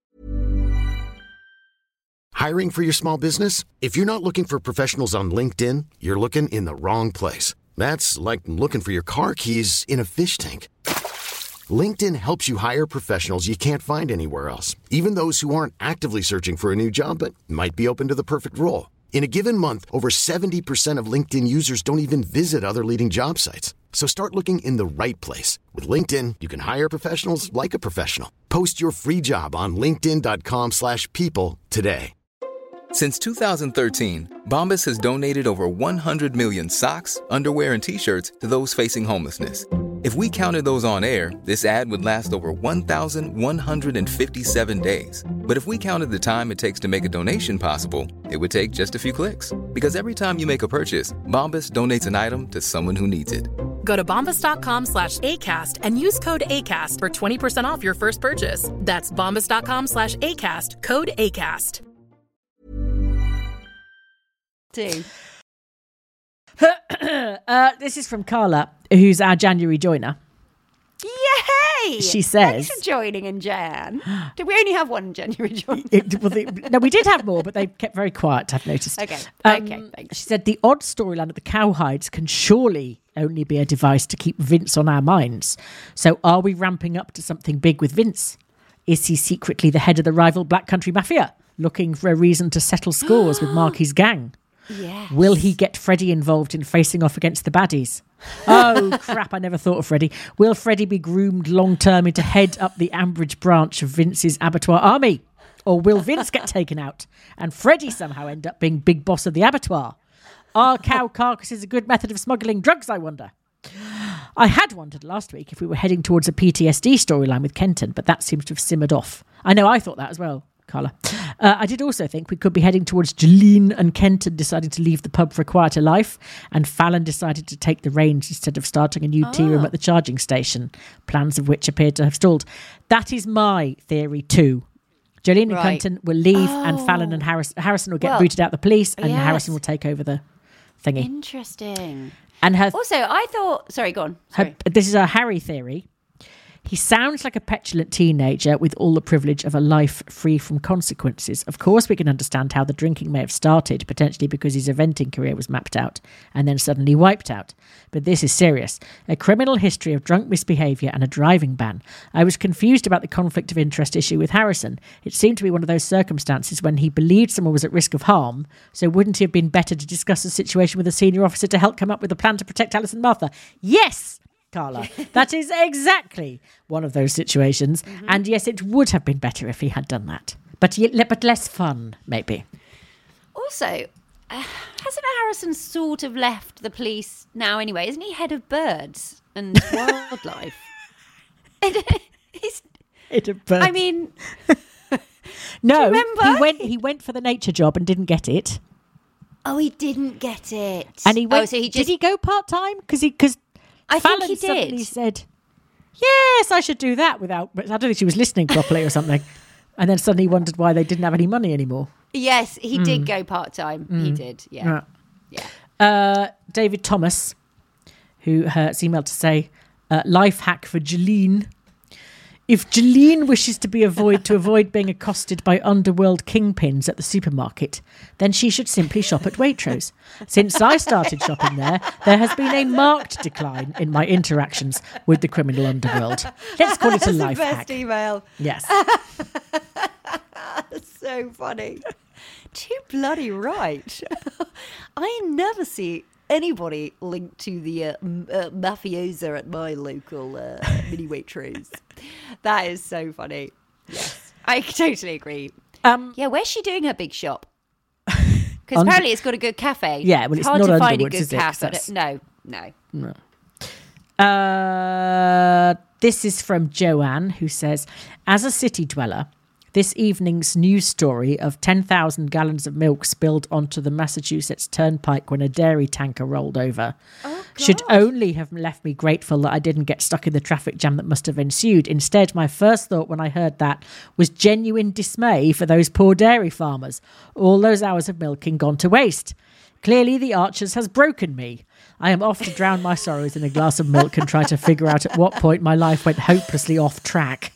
Hiring for your small business? If you're not looking for professionals on LinkedIn, you're looking in the wrong place. That's like looking for your car keys in a fish tank. LinkedIn helps you hire professionals you can't find anywhere else, even those who aren't actively searching for a new job but might be open to the perfect role. In a given month, over seventy percent of LinkedIn users don't even visit other leading job sites. So start looking in the right place. With LinkedIn, you can hire professionals like a professional. Post your free job on linkedin.com slash people today. Since two thousand thirteen, Bombas has donated over one hundred million socks, underwear, and T-shirts to those facing homelessness. If we counted those on air, this ad would last over one thousand one hundred fifty-seven days. But if we counted the time it takes to make a donation possible, it would take just a few clicks. Because every time you make a purchase, Bombas donates an item to someone who needs it. Go to bombas.com slash ACAST and use code ACAST for twenty percent off your first purchase. That's bombas.com slash ACAST, code ACAST. Do. uh, this is from Carla, who's our January joiner. Yay! She says... Thanks for joining in Jan. Did we only have one January joiner? It, well, the, no, we did have more, but they kept very quiet, I've noticed. Okay, Um, okay, thanks. She said, the odd storyline of the cowhides can surely only be a device to keep Vince on our minds. So are we ramping up to something big with Vince? Is he secretly the head of the rival Black Country Mafia, looking for a reason to settle scores with Marky's gang? Yes. Will he get Freddie involved in facing off against the baddies? Oh, crap, I never thought of Freddie. Will Freddie be groomed long-term into head up the Ambridge branch of Vince's abattoir army? Or will Vince get taken out and Freddie somehow end up being big boss of the abattoir? Are cow carcasses a good method of smuggling drugs, I wonder? I had wondered last week if we were heading towards a P T S D storyline with Kenton, but that seems to have simmered off. I know, I thought that as well, Carla. Uh, I did also think we could be heading towards Jolene and Kenton deciding to leave the pub for a quieter life, and Fallon decided to take the reins instead of starting a new tea room at the charging station, plans of which appeared to have stalled. That is my theory too. Jolene and Right. Kenton will leave, Oh. and Fallon and Harris, Harrison will get Well, booted out the police, and yes. Harrison will take over the thingy. Interesting. And her, Also, I thought... Sorry, go on. her Sorry. this is a Harry theory. He sounds like a petulant teenager with all the privilege of a life free from consequences. Of course, we can understand how the drinking may have started, potentially because his eventing career was mapped out and then suddenly wiped out. But this is serious. A criminal history of drunk misbehaviour and a driving ban. I was confused about the conflict of interest issue with Harrison. It seemed to be one of those circumstances when he believed someone was at risk of harm, so wouldn't it have been better to discuss the situation with a senior officer to help come up with a plan to protect Alice and Martha? Yes! Carla. That is exactly one of those situations. Mm-hmm. And yes, it would have been better if he had done that. But yet, but less fun, maybe. Also, uh, hasn't Harrison sort of left the police now anyway? Isn't he head of birds and wildlife? He's, It a bird. I mean... no, do you remember? he went he went for the nature job and didn't get it. Oh, he didn't get it. And he went, oh, so he just... did he go part-time? Because he, because I Fallon think he suddenly did. said, yes, I should do that without, but I don't think she was listening properly or something. And then suddenly wondered why they didn't have any money anymore. Yes, he mm. did go part-time. Mm. He did, yeah. Yeah. yeah. Uh, David Thomas, who has emailed to say, uh, life hack for Jolene. If Jolene wishes to be avoid to avoid being accosted by underworld kingpins at the supermarket, then she should simply shop at Waitrose. Since I started shopping there, there has been a marked decline in my interactions with the criminal underworld. Let's call it a life That's the best hack. email. Yes. That's so funny. Too bloody right. I never see anybody linked to the uh, m- uh, mafiosa at my local uh, mini Waitrose. That is so funny. Yes, I totally agree. Um, yeah, where's she doing her big shop? Because Under- apparently it's got a good cafe. Yeah, well, it's hard not to find a Underwoods, good is it? 'Cause cafe. that's- No, no. No. Uh, this is from Joanne, who says, as a city dweller, this evening's news story of ten thousand gallons of milk spilled onto the Massachusetts Turnpike when a dairy tanker rolled over Oh, should only have left me grateful that I didn't get stuck in the traffic jam that must have ensued. Instead, my first thought when I heard that was genuine dismay for those poor dairy farmers. All those hours of milking gone to waste. Clearly, the Archers has broken me. I am off to drown my sorrows in a glass of milk and try to figure out at what point my life went hopelessly off track.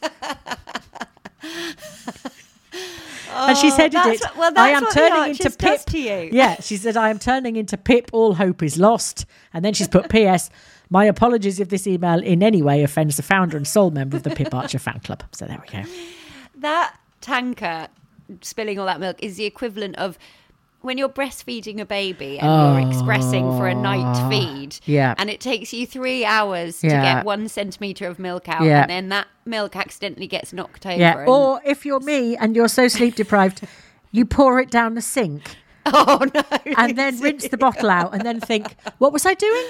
Oh, And she said that's it. what- well, I that's am what the turning Archers into does Pip. to you. Yeah, she said, I am turning into Pip. All hope is lost. And then she's put P S. My apologies if this email in any way offends the founder and sole member of the Pip Archer fan club. So there we go. That tanker spilling all that milk is the equivalent of when you're breastfeeding a baby and Oh, you're expressing for a night feed, yeah. and it takes you three hours to Yeah. get one centimetre of milk out, Yeah. and then that milk accidentally gets knocked over. Yeah. and- Or if you're me and you're so sleep deprived, you pour it down the sink. Oh, no. And then rinse the bottle out and then think, what was I doing?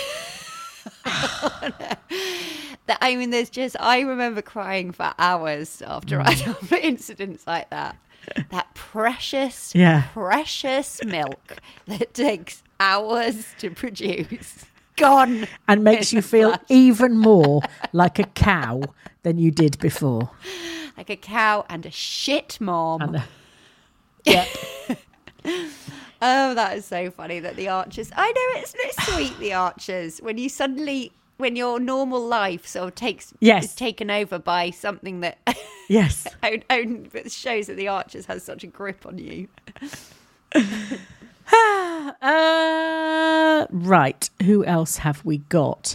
That, I mean, there's just, I remember crying for hours after, Mm. after incidents like that. That precious, Yeah. precious milk that takes hours to produce. Gone. And makes in you a feel flash. even more like a cow than you did before. Like a cow and a shit mom. And, uh, Yep. Oh, that is so funny that the Archers. I know it's, it's sweet, the Archers, when you suddenly, when your normal life sort of takes Yes. is taken over by something that Yes. own, own, it shows that the Archers has such a grip on you. Uh, right. Who else have we got?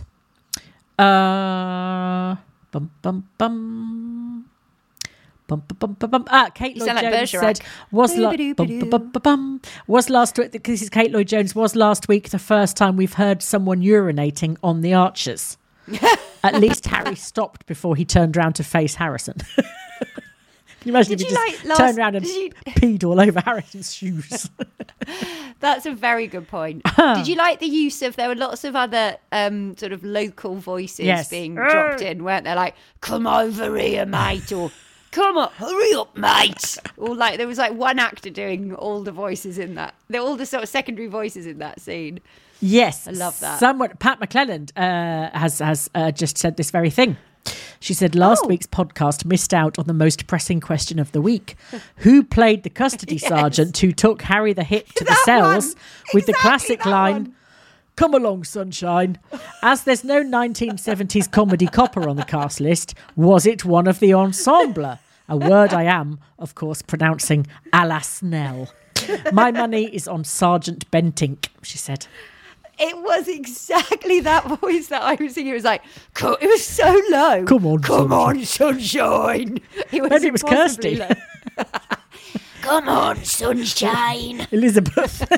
Uh, bum, bum, bum. Bum, bum, bum, bum, bum. Ah, Kate You Lloyd sound like Jones Bergerac. said was la- bum, bum, bum, bum, bum. was last week. This is Kate Lloyd Jones. Was last week the first time we've heard someone urinating on the Archers? At least Harry stopped before he turned round to face Harrison. Can you imagine Did if he you just like last- turned around and did you- peed all over Harrison's shoes? That's a very good point. Did you like the use of, there were lots of other um, sort of local voices Yes. being dropped in, weren't there? Like, come over here, mate, or come on, hurry up, mate. Or like, there was like one actor doing all the voices in that, they're all the sort of secondary voices in that scene. Yes, I love that. Someone, Pat McClelland, uh, has has uh, just said this very thing. She said last Oh. week's podcast missed out on the most pressing question of the week: who played the custody Yes. sergeant who took Harry the Hit to the That cells one. with the Exactly classic that line? one. Come along, sunshine. As there's no nineteen seventies comedy copper on the cast list, was it one of the ensemble? A word I am, of course, pronouncing a la Snell. My money is on Sergeant Bentink, she said. It was exactly that voice that I was singing. It was like, co- it was so low. Come on, come sunshine. on, sunshine. It was Maybe it was impossibly Kirsty. low. Come on, sunshine. Elizabeth.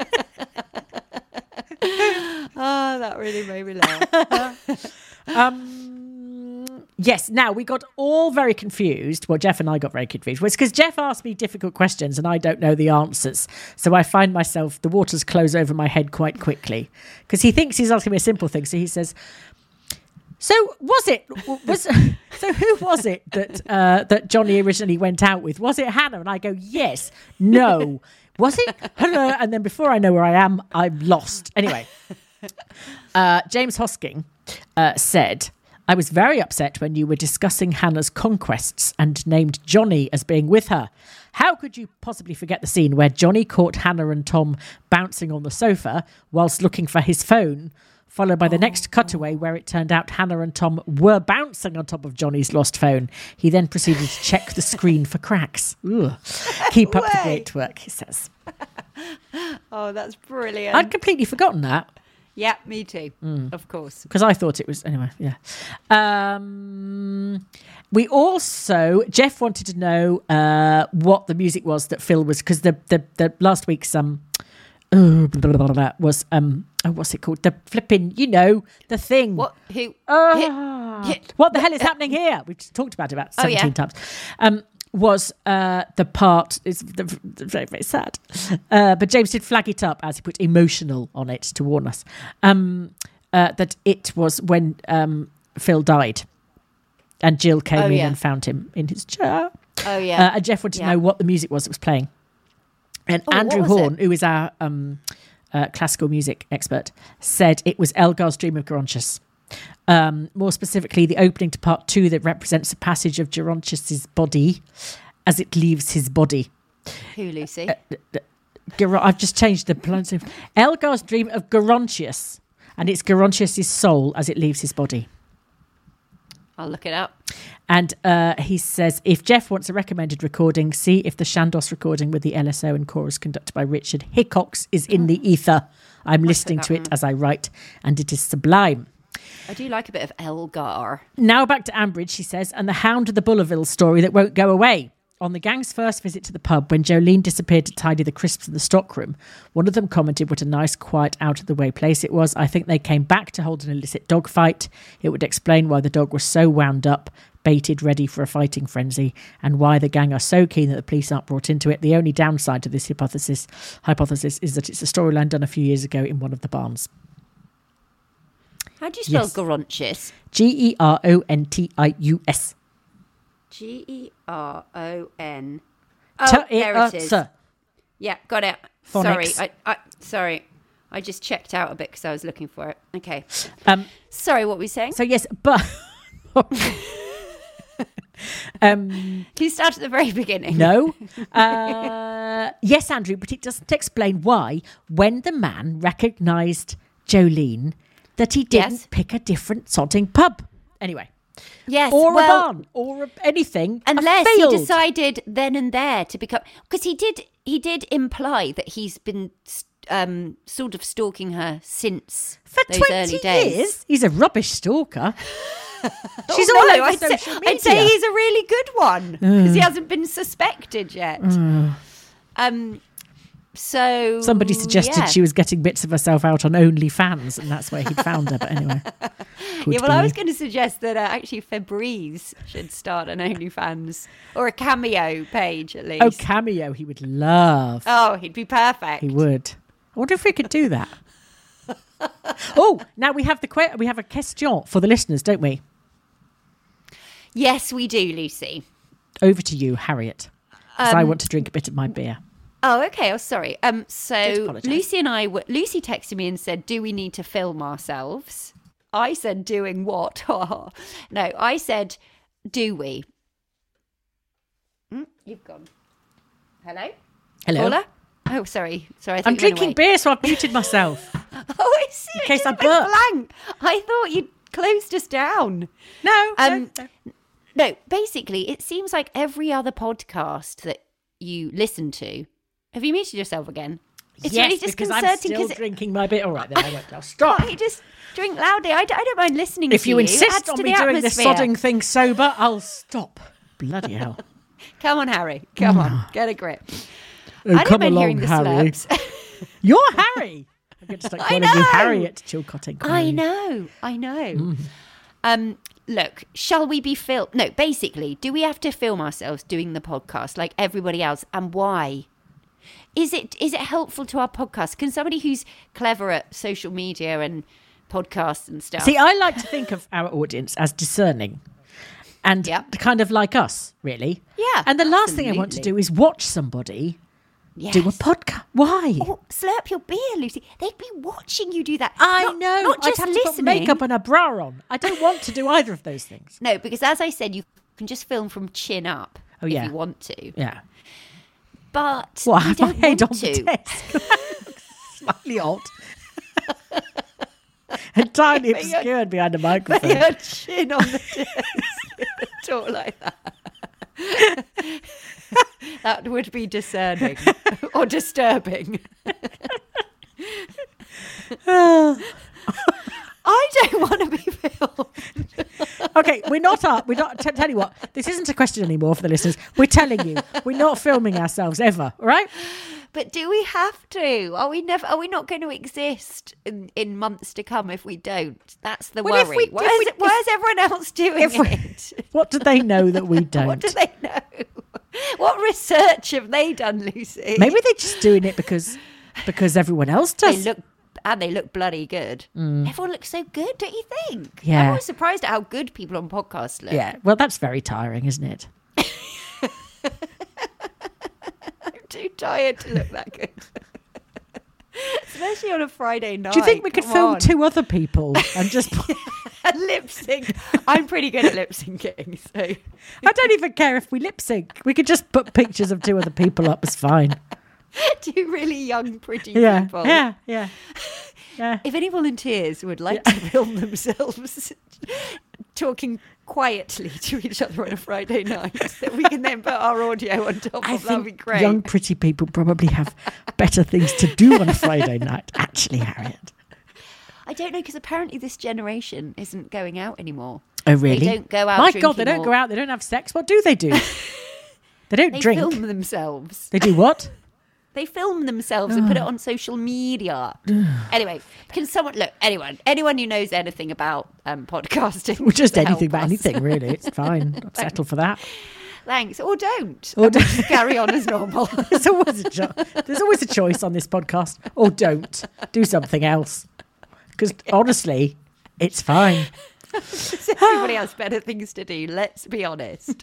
Oh, that really made me laugh. um, yes, now we got all very confused. Well, Jeff and I got very confused. Well, it's because Jeff asked me difficult questions and I don't know the answers. So I find myself, the waters close over my head quite quickly because he thinks he's asking me a simple thing. So he says, so was it, was, so who was it that, uh, that Johnny originally went out with? Was it Hannah? And I go, yes, no. Was it? And then before I know where I am, I'm lost. Anyway, uh, James Hosking uh, said, I was very upset when you were discussing Hannah's conquests and named Johnny as being with her. How could you possibly forget the scene where Johnny caught Hannah and Tom bouncing on the sofa whilst looking for his phone followed by the next cutaway where it turned out Hannah and Tom were bouncing on top of Johnny's lost phone. He then proceeded to check the screen for cracks. Ugh. Keep up the great work, he says. Oh, that's brilliant. I'd completely forgotten that. Yeah, me too, mm. of course. Because I thought it was, anyway, yeah. Um, we also, Jeff wanted to know uh, what the music was that Phil was, because the, the, the last week's um, uh, blah, blah, blah, blah, was, um, oh, what's it called? The flipping, you know, the thing. What? Who? Uh, hit, hit, what the hell is uh, happening here? We've talked about it about seventeen oh, yeah. times. Um, was uh, the part, it's very, very sad. Uh, but James did flag it up, as he put emotional on it to warn us, um, uh, that it was when um, Phil died and Jill came oh, in yeah. and found him in his chair. Oh, yeah. Uh, and Jeff wanted yeah. to know what the music was that was playing. And oh, Andrew Horn, it? who is our um, uh, classical music expert, said it was Elgar's Dream of Gerontius. Um, more specifically, the opening to part two that represents a passage of Gerontius's body as it leaves his body. Who, Lucy? Uh, uh, Ger- I've just changed the pronunciation. Elgar's Dream of Gerontius, and it's Gerontius's soul as it leaves his body. I'll look it up. And uh, he says, if Jeff wants a recommended recording, see if the Chandos recording with the L S O and chorus conducted by Richard Hickox is in the ether. I'm listening to it one. as I write, and it is sublime. I do like a bit of Elgar. Now back to Ambridge, she says, and the Hound of the Bullerville story that won't go away. On the gang's first visit to the pub, when Jolene disappeared to tidy the crisps in the stockroom, one of them commented what a nice, quiet, out-of-the-way place it was. I think they came back to hold an illicit dog fight. It would explain why the dog was so wound up, baited, ready for a fighting frenzy, and why the gang are so keen that the police aren't brought into it. The only downside to this hypothesis, hypothesis is that it's a storyline done a few years ago in one of the barns. How do you spell yes. Gerontius? G E R O N T I U S. G E R O N. Oh, there it is. Yeah, got it. Phonics. Sorry, I, I, sorry. I just checked out a bit because I was looking for it. Okay. Um, sorry, what were we saying? So, yes, but... um, Can you start at the very beginning? No. Uh, yes, Andrew, but it doesn't explain why, when the man recognised Jolene, that he didn't yes. pick a different sodding pub. Anyway. Yes. Or well, a barn. Or a, anything. Unless he decided then and there to become... Because he did, he did imply that he's been um, sort of stalking her since For those twenty early days. years? He's a rubbish stalker. She's oh, all no, over I'd social say, media. I'd say he's a really good one because mm. he hasn't been suspected yet. Mm. Um, so somebody suggested yeah. she was getting bits of herself out on OnlyFans, and that's where he'd found her. But anyway, yeah. Well, be. I was going to suggest that uh, actually Febreze should start an OnlyFans or a Cameo page at least. Oh, Cameo, he would love. Oh, he'd be perfect. He would. I wonder if we could do that. Oh, now we have the que- we have a question for the listeners, don't we? Yes, we do, Lucy. Over to you, Harriet, because um, I want to drink a bit of my beer. Oh, okay. Oh, sorry. Um, so Lucy and I, w- Lucy texted me and said, "Do we need to film ourselves?" I said, "Doing what?" No, I said, "Do we?" Mm, you've gone. Hello. Hello. Paula? Oh, sorry. Sorry. I I'm drinking beer, so I've muted myself. Oh, I see. In case I burp. Blank. I thought you'd closed us down. No. Um, no, no. No. Basically, it seems like every other podcast that you listen to. Have you muted yourself again? It's yes, really because I'm still drinking my beer. All right, then I won't. I'll stop. Can't you just drink loudly? I, d- I don't mind listening if to you. you. If you insist on me doing this sodding thing sober, I'll stop. Bloody hell. Come on, Harry. Come on. Get a grip. Oh, I don't come mind along, hearing the Harry. slurps. You're Harry. I'm going to start calling you Harriet Chilcott. I know. I know. Mm. Um, look, shall we be filmed? No, basically, do we have to film ourselves doing the podcast like everybody else? And why? Is it is it helpful to our podcast? Can somebody who's clever at social media and podcasts and stuff... See, I like to think of our audience as discerning and yep. kind of like us, really. Yeah, And the last absolutely. thing I want to do is watch somebody yes. do a podcast. Why? Oh, slurp your beer, Lucy. They'd be watching you do that. I not, know. Not just I'd have listening. to put makeup and a bra on. I don't want to do either of those things. No, because as I said, you can just film from chin up oh, yeah. if you want to. Yeah. But well, I you have don't my head want on to. the desk. Slightly odd. entirely obscured behind a microphone. Lay her chin on the desk. Talk like that. That would be discerning or disturbing. I don't want to be filmed. Okay, we're not up. We're not. T- tell you what, this isn't a question anymore for the listeners. We're telling you, we're not filming ourselves ever, right? But do we have to? Are we never? Are we not going to exist in, in months to come if we don't? That's the Well, if worry. we- why, if is, we- it- why is everyone else doing if we- it? What do they know that we don't? What do they know? What research have they done, Lucy? Maybe they're just doing it because because everyone else they does. look and they look bloody good. Everyone looks so good, don't you think? Yeah. I'm always surprised at how good people on podcasts look. Yeah, well, that's very tiring, isn't it? I'm too tired to look that good. Especially on a Friday night. Do you think we could Come film on. two other people and just? lip sync? I'm pretty good at lip syncing, so I don't even care if we lip sync. We could just put pictures of two other people up. It's fine. two really young, pretty Yeah, people. yeah, yeah, yeah. If any volunteers would like to film themselves talking quietly to each other on a Friday night, that we can then put our audio on top I of, that would be think great. young, pretty people probably have better things to do on a Friday night. Actually, Harriet. I don't know, because apparently this generation isn't going out anymore. Oh, really? They don't go out My drinking God, they don't or- go out. They don't have sex. What do they do? They don't They drink. film themselves. They do what? They film themselves and put it on social media. Anyway, can someone look? Anyone, anyone who knows anything about um, podcasting, Well, just help anything about us. anything, really. It's fine. I'll settle for that. Thanks, or don't. Or Or don't. just carry on as normal. There's always a cho- there's always a choice on this podcast. Or don't do something else. Because honestly, it's fine. Everybody has better things to do. Let's be honest.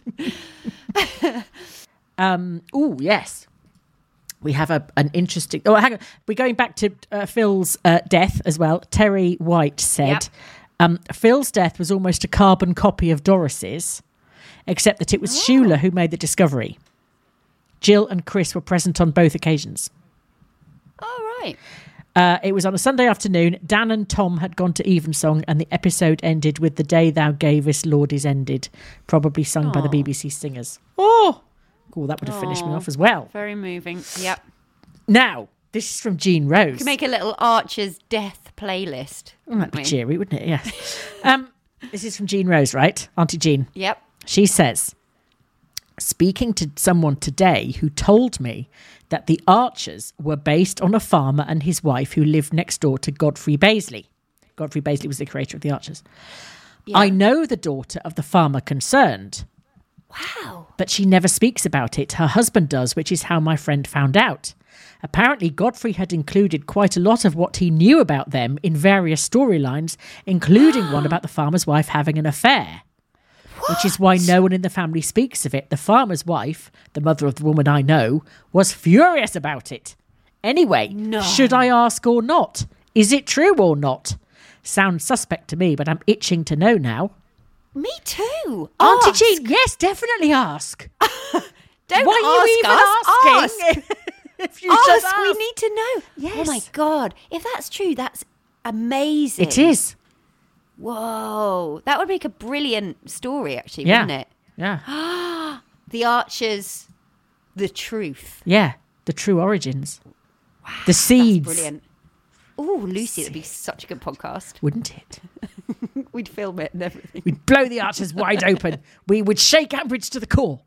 Um. Oh yes, we have a an interesting. Oh, hang on. We're going back to uh, Phil's uh, death as well. Terry White said, Yep. um, Phil's death was almost a carbon copy of Doris's, except that it was Shula who made the discovery. Jill and Chris were present on both occasions. All right. Uh, it was on a Sunday afternoon. Dan and Tom had gone to Evensong, and the episode ended with "The Day Thou Gavest, Lord, is Ended," probably sung by the B B C singers. Oh, cool! That would have finished me Aw. off as well. Very moving. Yep. Now, this is from Jean Rose. We could make a little Archer's death playlist. Oh, that'd be couldn't we? cheery, wouldn't it? Yes. um, this is from Jean Rose, right? Auntie Jean. Yep. She says, speaking to someone today who told me that the Archers were based on a farmer and his wife who lived next door to Godfrey Bazley. Godfrey Bazley was the creator of the Archers. Yeah. I know the daughter of the farmer concerned, Wow. but she never speaks about it. Her husband does, which is how my friend found out. Apparently, Godfrey had included quite a lot of what he knew about them in various storylines, including one about the farmer's wife having an affair. Which is why no one in the family speaks of it. The farmer's wife, the mother of the woman I know, was furious about it. Anyway, No. should I ask or not? Is it true or not? Sounds suspect to me, but I'm itching to know now. Me too. Auntie Ask. Jean, yes, definitely ask. Don't Why are you ask even us. asking? If you Ask. should Ask. We ask. need to know. Yes. Oh my God. If that's true, that's amazing. It is. Whoa. That would make a brilliant story, actually, Yeah. wouldn't it? Yeah. The Archers, the truth. Yeah. The true origins. The That's seeds. brilliant. Oh, Lucy, that'd be such a good podcast. Wouldn't it? We'd film it and everything. We'd blow the Archers wide open. We would shake Ambridge to the core.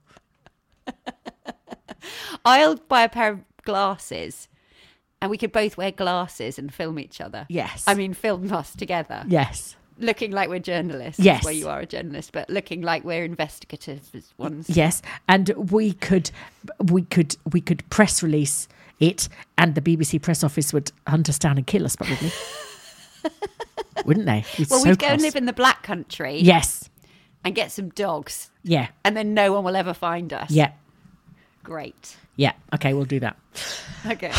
I'll buy a pair of glasses and we could both wear glasses and film each other. Yes. I mean, film us together. Yes. Looking like we're journalists. Yes. Well, you are a journalist, but looking like we're investigative ones. Yes. And we could we could we could press release it and the B B C press office would hunt us down and kill us probably. Wouldn't they? It's Well, so we'd go and cross. live in the Black Country. Yes. And get some dogs. Yeah. And then no one will ever find us. Yeah. Great. Yeah. Okay, we'll do that. Okay.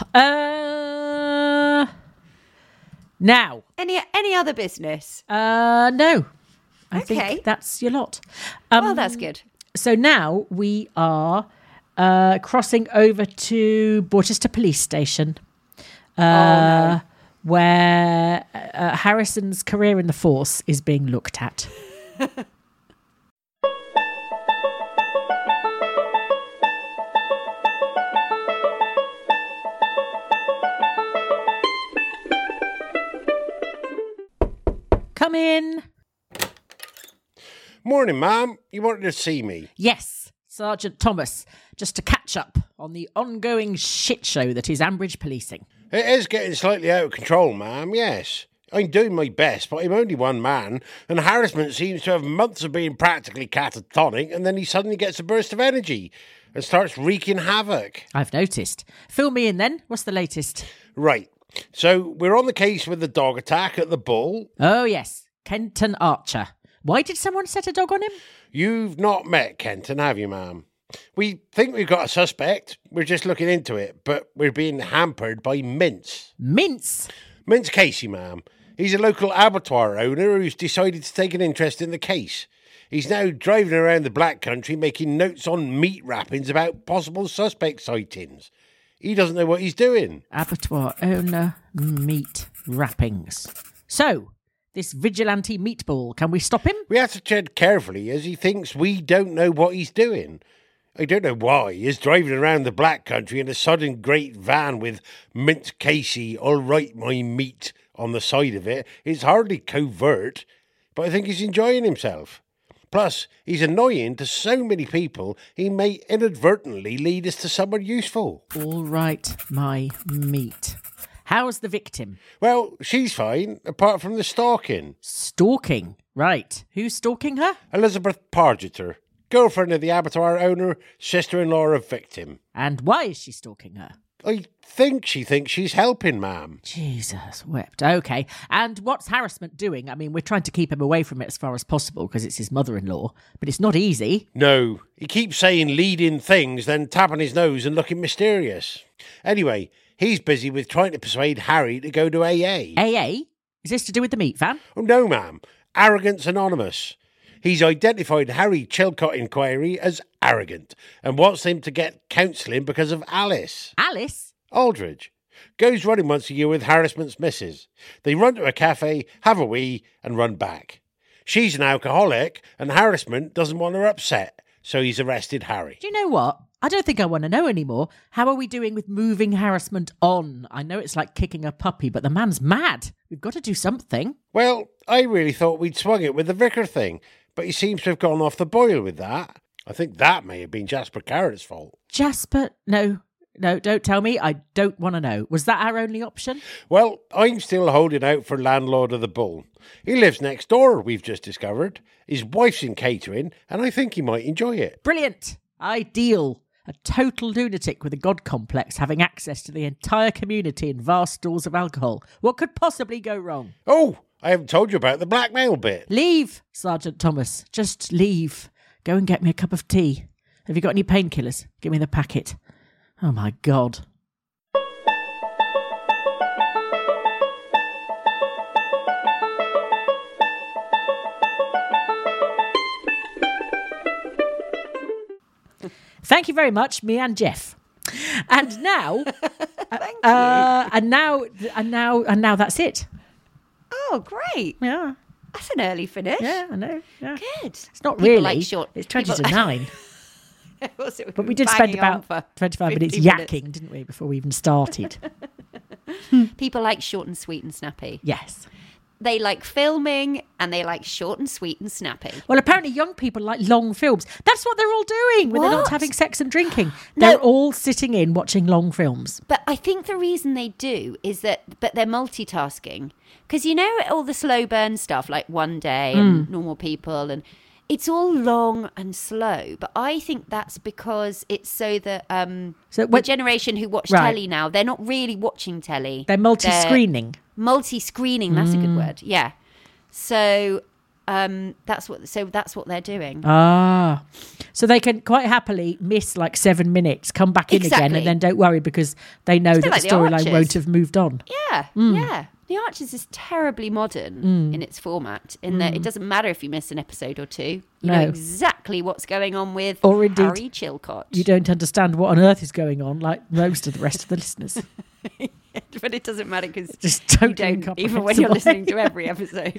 Uh now. any any other business? Uh no. I Okay. think that's your lot. Um, Well, that's good. So now we are uh, crossing over to Borchester Police Station, uh, where uh, Harrison's career in the force is being looked at. Come in. Morning, ma'am. You wanted to see me? Yes, Sergeant Thomas, just to catch up on the ongoing shit show that is Ambridge policing. It is getting slightly out of control, ma'am, yes. I'm doing my best, but I'm only one man, and harassment seems to have months of being practically catatonic, and then he suddenly gets a burst of energy and starts wreaking havoc. I've noticed. Fill me in then. What's the latest? Right. So, we're on the case with the dog attack at the Bull. Oh, yes. Kenton Archer. Why did someone set a dog on him? You've not met Kenton, have you, ma'am? We think we've got a suspect. We're just looking into it, but we're being hampered by Mince. Mince? Mince Casey, ma'am. He's a local abattoir owner who's decided to take an interest in the case. He's now driving around the Black Country making notes on meat wrappings about possible suspect sightings. He doesn't know what he's doing. Abattoir owner, meat wrappings. So, this vigilante meatball, can we stop him? We have to tread carefully as he thinks we don't know what he's doing. I don't know why he's driving around the Black Country in a sudden great van with Mince Casey, all right, my meat, on the side of it. It's hardly covert, but I think he's enjoying himself. Plus, he's annoying to so many people, he may inadvertently lead us to someone useful. All right, my meat. How's the victim? Well, she's fine, apart from the stalking. Stalking? Right. Who's stalking her? Elizabeth Pargeter, girlfriend of the abattoir owner, sister-in-law of victim. And why is she stalking her? I think she thinks she's helping, ma'am. Jesus wept. Okay. And what's harassment doing? I mean, we're trying to keep him away from it as far as possible because it's his mother-in-law, but it's not easy. No. He keeps saying leading things, then tapping his nose and looking mysterious. Anyway, he's busy with trying to persuade Harry to go to A A. A A? Is this to do with the meat van? Oh, no, ma'am. Arrogance Anonymous. He's identified Harry Chilcott inquiry as arrogant and wants him to get counselling because of Alice. Alice? Aldridge. Goes running once a year with harassment's missus. They run to a cafe, have a wee, and run back. She's an alcoholic, and harassment doesn't want her upset, so he's arrested Harry. Do you know what? I don't think I want to know anymore. How are we doing with moving harassment on? I know it's like kicking a puppy, but the man's mad. We've got to do something. Well, I really thought we'd swung it with the vicar thing, but he seems to have gone off the boil with that. I think that may have been Jasper Carrot's fault. Jasper? No, no, don't tell me. I don't want to know. Was that our only option? Well, I'm still holding out for landlord of the Bull. He lives next door, we've just discovered. His wife's in catering, and I think he might enjoy it. Brilliant. Ideal. A total lunatic with a god complex having access to the entire community and vast stores of alcohol. What could possibly go wrong? Oh, I haven't told you about the blackmail bit. Leave, Sergeant Thomas. Just leave. Go and get me a cup of tea. Have you got any painkillers? Give me the packet. Oh, my God. Thank you very much, me and Jeff. And now, Thank uh, and now, and now, and now that's it. Oh, great. Yeah, That's an early finish. yeah, I know. Yeah. Good. It's not People really. like short- It's twenty people- to nine. Was it? But we did spend Banging on about for twenty-five minutes fifty minutes. yakking, didn't we, before we even started? People like short and sweet and snappy. Yes. They like filming and they like short and sweet and snappy. Well, apparently young people like long films. That's what they're all doing when they're not What? having sex and drinking. No. They're all sitting in watching long films. But I think the reason they do is that, but they're multitasking. Because you know all the slow burn stuff like One Day and Normal People, and it's all long and slow. But I think that's because it's so that um, So the when- generation who watch Right. telly now, they're not really watching telly. They're multi-screening. Multi-screening, that's a good word. Yeah. So um, that's what. So that's what they're doing. Ah. So they can quite happily miss like seven minutes, come back in again, Exactly. and then don't worry because they know It's a that bit the like The storyline Archers. won't have moved on. Yeah, yeah. The Archers is terribly modern in its format, in that it doesn't matter if you miss an episode or two. You know No. exactly what's going on with Or indeed, Harry Chilcott. You don't understand what on earth is going on like most of the rest of the listeners. But it doesn't matter because Just totally you don't, even when you're incomprehensible. listening to every episode.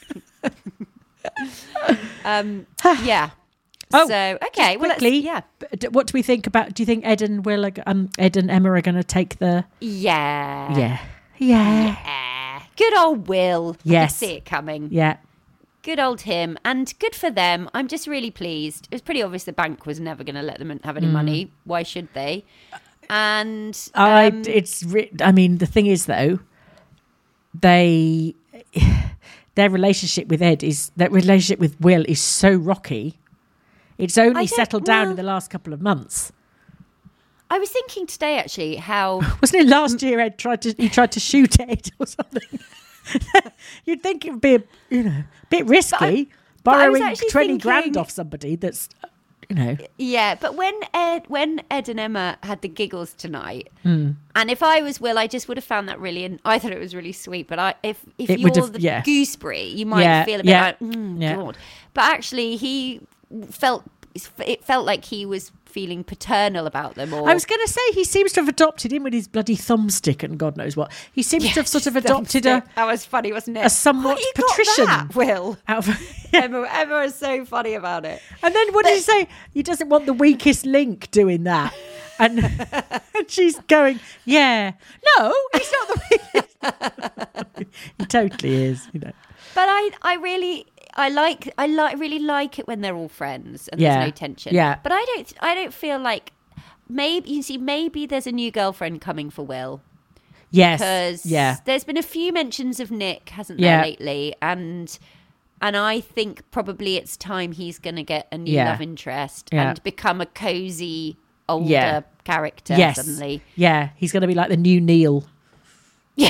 um, yeah. Oh, so okay, just well, let's, quickly, yeah, b- what do we think about? Do you think Ed and Will, are, g- um, Ed and Emma are going to take the? yeah, Yeah, yeah, yeah. Good old Will. Yes. I could see it coming. yeah. Good old him, and good for them. I'm just really pleased. It was pretty obvious the bank was never going to let them have any Mm. money. Why should they? And I. um, It's. Re- I mean, the thing is, though, they, their relationship with Ed is that relationship with Will is so rocky. It's I only don't- settled down well- in the last couple of months. I was thinking today actually how Wasn't it last year Ed tried to he tried to shoot Ed or something? You'd think it would be a, you know, a bit risky but I was borrowing actually twenty grand thinking- off somebody that's, you know. yeah. But when Ed when Ed and Emma had the giggles tonight, Hmm. and if I was Will, I just would have found that really. And I thought it was really sweet. But I if if It you're would have- the yeah. gooseberry, you might Yeah, feel a bit yeah, like mm, yeah. God. But actually, he felt it felt like he was feeling paternal about them. Or I was going to say he seems to have adopted him with his bloody thumbstick and God knows what. He seems to have sort of adopted a, That was funny, wasn't it? a somewhat Oh, you got patrician. that, Will. out of, Emma, Emma was so funny about it. And then what did he say? He doesn't want the weakest link doing that. And, and she's going, yeah, no, he's not the weakest. He totally is, you know. But I, I really, I like, I like, really like it when they're all friends and Yeah. there's no tension. Yeah. But I don't, I don't feel like maybe you see, maybe there's a new girlfriend coming for Will. Yes. Because Yeah. there's been a few mentions of Nick, hasn't Yeah. there, lately, and and I think probably it's time he's going to get a new Yeah. love interest Yeah. and become a cozy older Yeah. character Yes. suddenly. Yeah. He's going to be like the new Neil. Yeah.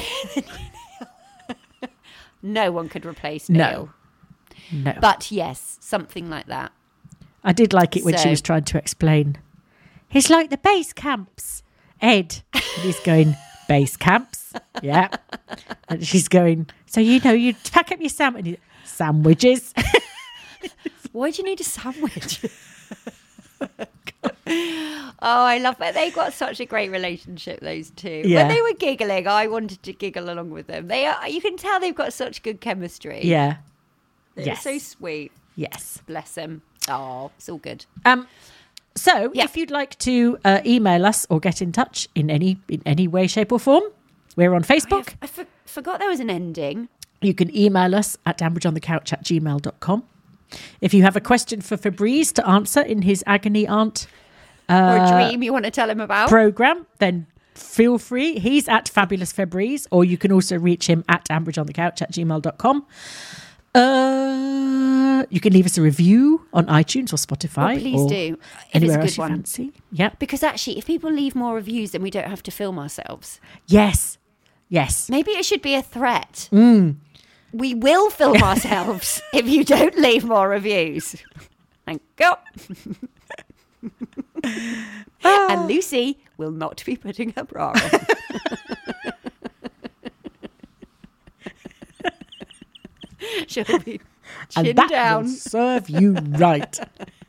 No one could replace No. Neil. No. But yes, something like that. I did like it when she So- was trying to explain. He's like the base camps, Ed. And he's going, base camps? Yeah. And she's going, so you know, you pack up your sandwich. Sandwiches. Why do you need a sandwich? Oh, I love it. They got such a great relationship, those two. Yeah. When they were giggling, I wanted to giggle along with them. They are, you can tell they've got such good chemistry. Yeah. They're Yes. so sweet. Yes. Bless them. Oh, it's all good. Um, so Yeah. if you'd like to uh, email us or get in touch in any in any way, shape or form, we're on Facebook. I for- forgot there was an ending. You can email us at ambridgeonthecouch at gmail dot com. If you have a question for Fabrice to answer in his Agony Aunt or Uh, a dream you want to tell him about. program, then feel free. He's at Fabulous Fabrice, or you can also reach him at ambridgeonthecouch at gmail dot com. Uh, you can leave us a review on iTunes or Spotify. Oh, please or do. If it's Anywhere a else good you one. fancy. Yep. Because actually, if people leave more reviews, then we don't have to film ourselves. Yes. Yes. Maybe it should be a threat. Mm. We will film ourselves if you don't leave more reviews. Thank God. And Lucy will not be putting her bra on. She'll be chin And that down. will serve you right.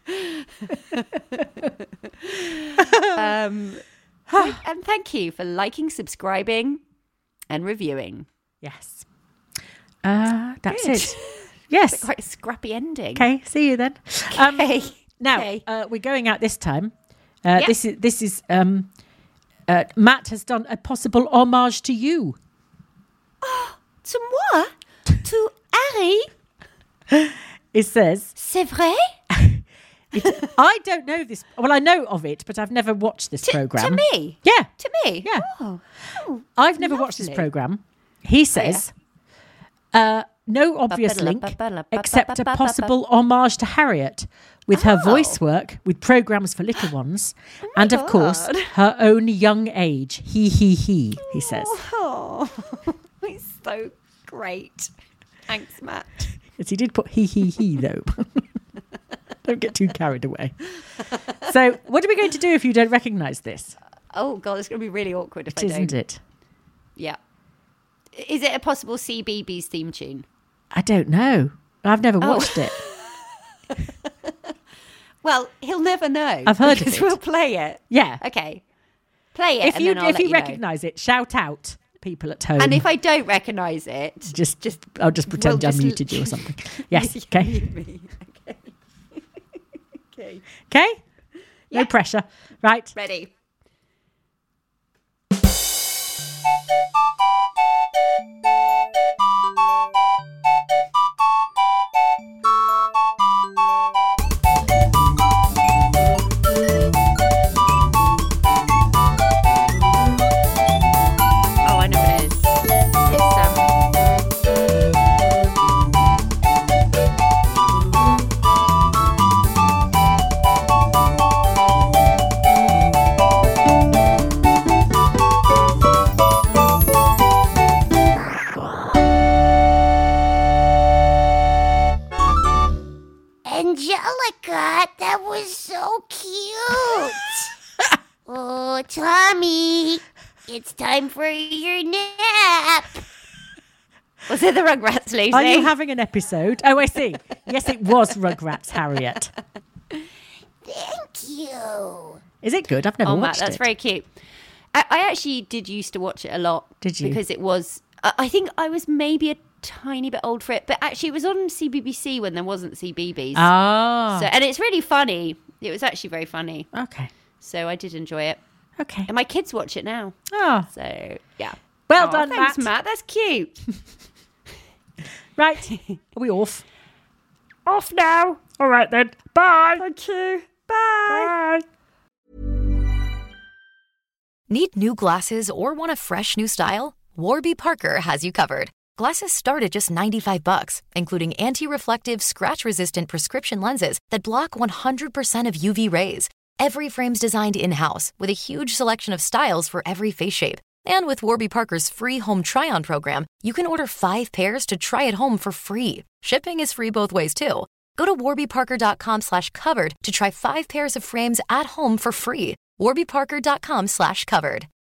um, thank- and thank you for liking, subscribing, and reviewing. Yes. Uh, that's Good. it. Yes. Quite a scrappy ending. Okay. See you then. Um, Okay. Now Okay. uh, we're going out this time. Uh, Yeah. This is this is um, uh, Matt has done a possible homage to you. To moi? To Harry? It says, C'est vrai? it, I don't know this. Well, I know of it, but I've never watched this To, program. to me? Yeah, To me? Yeah. Oh. Oh, I've never watched this lovely. program. He says, uh, no obvious Ba-ba-la, link ba-ba-la, except a ba-ba-ba-ba-ba. possible homage to Harriet with her Oh. voice work with programs for little ones, and of course God. her own young age. He he he. He says. Oh, it's so great. Thanks, Matt. Yes, he did put he he he though. Don't get too carried away. So, what are we going to do if you don't recognise this? Oh, God, it's going to be really awkward if It I isn't don't. it? Yeah. Is it a possible C B B S theme tune? I don't know. I've never Oh. watched it. Well, he'll never know. I've heard of because it. We'll play it. Yeah. Okay. Play it. If and you then I'll if let you you know. recognise it, shout out, people at home. And if I don't recognise it, just, just I'll just pretend we'll I just muted you or something. Yes, okay. Me. Okay. Okay. Okay? No Yeah. pressure. Right. Ready. Oh, I know what it is. It's um. Angelica, that was so cute. Oh, Tommy, it's time for your nap. Was it the Rugrats, Lucy? Are you having an episode? Oh, I see. Yes, it was Rugrats, Harriet. Thank you. Is it good? I've never Oh, Matt, watched that's it. very cute. I, I actually did used to watch it a lot. Did you? Because it was, I I think I was maybe a tiny bit old for it, but actually it was on C B B C when there wasn't C B B S. Ah. So, and it's really funny. It was actually very funny. Okay. So I did enjoy it. Okay. And my kids watch it now. Oh. So, yeah. Well Oh, done, thanks, Matt. Matt. That's cute. Right. Are we off? Off now. All right then. Bye. Thank you. Bye. Bye. Need new glasses or want a fresh new style? Warby Parker has you covered. Glasses start at just ninety-five bucks, including anti-reflective, scratch-resistant prescription lenses that block one hundred percent of U V rays. Every frame's designed in-house with a huge selection of styles for every face shape. And with Warby Parker's free home try-on program, you can order five pairs to try at home for free. Shipping is free both ways, too. Go to warbyparker.com slash covered to try five pairs of frames at home for free. warbyparker.com slash covered.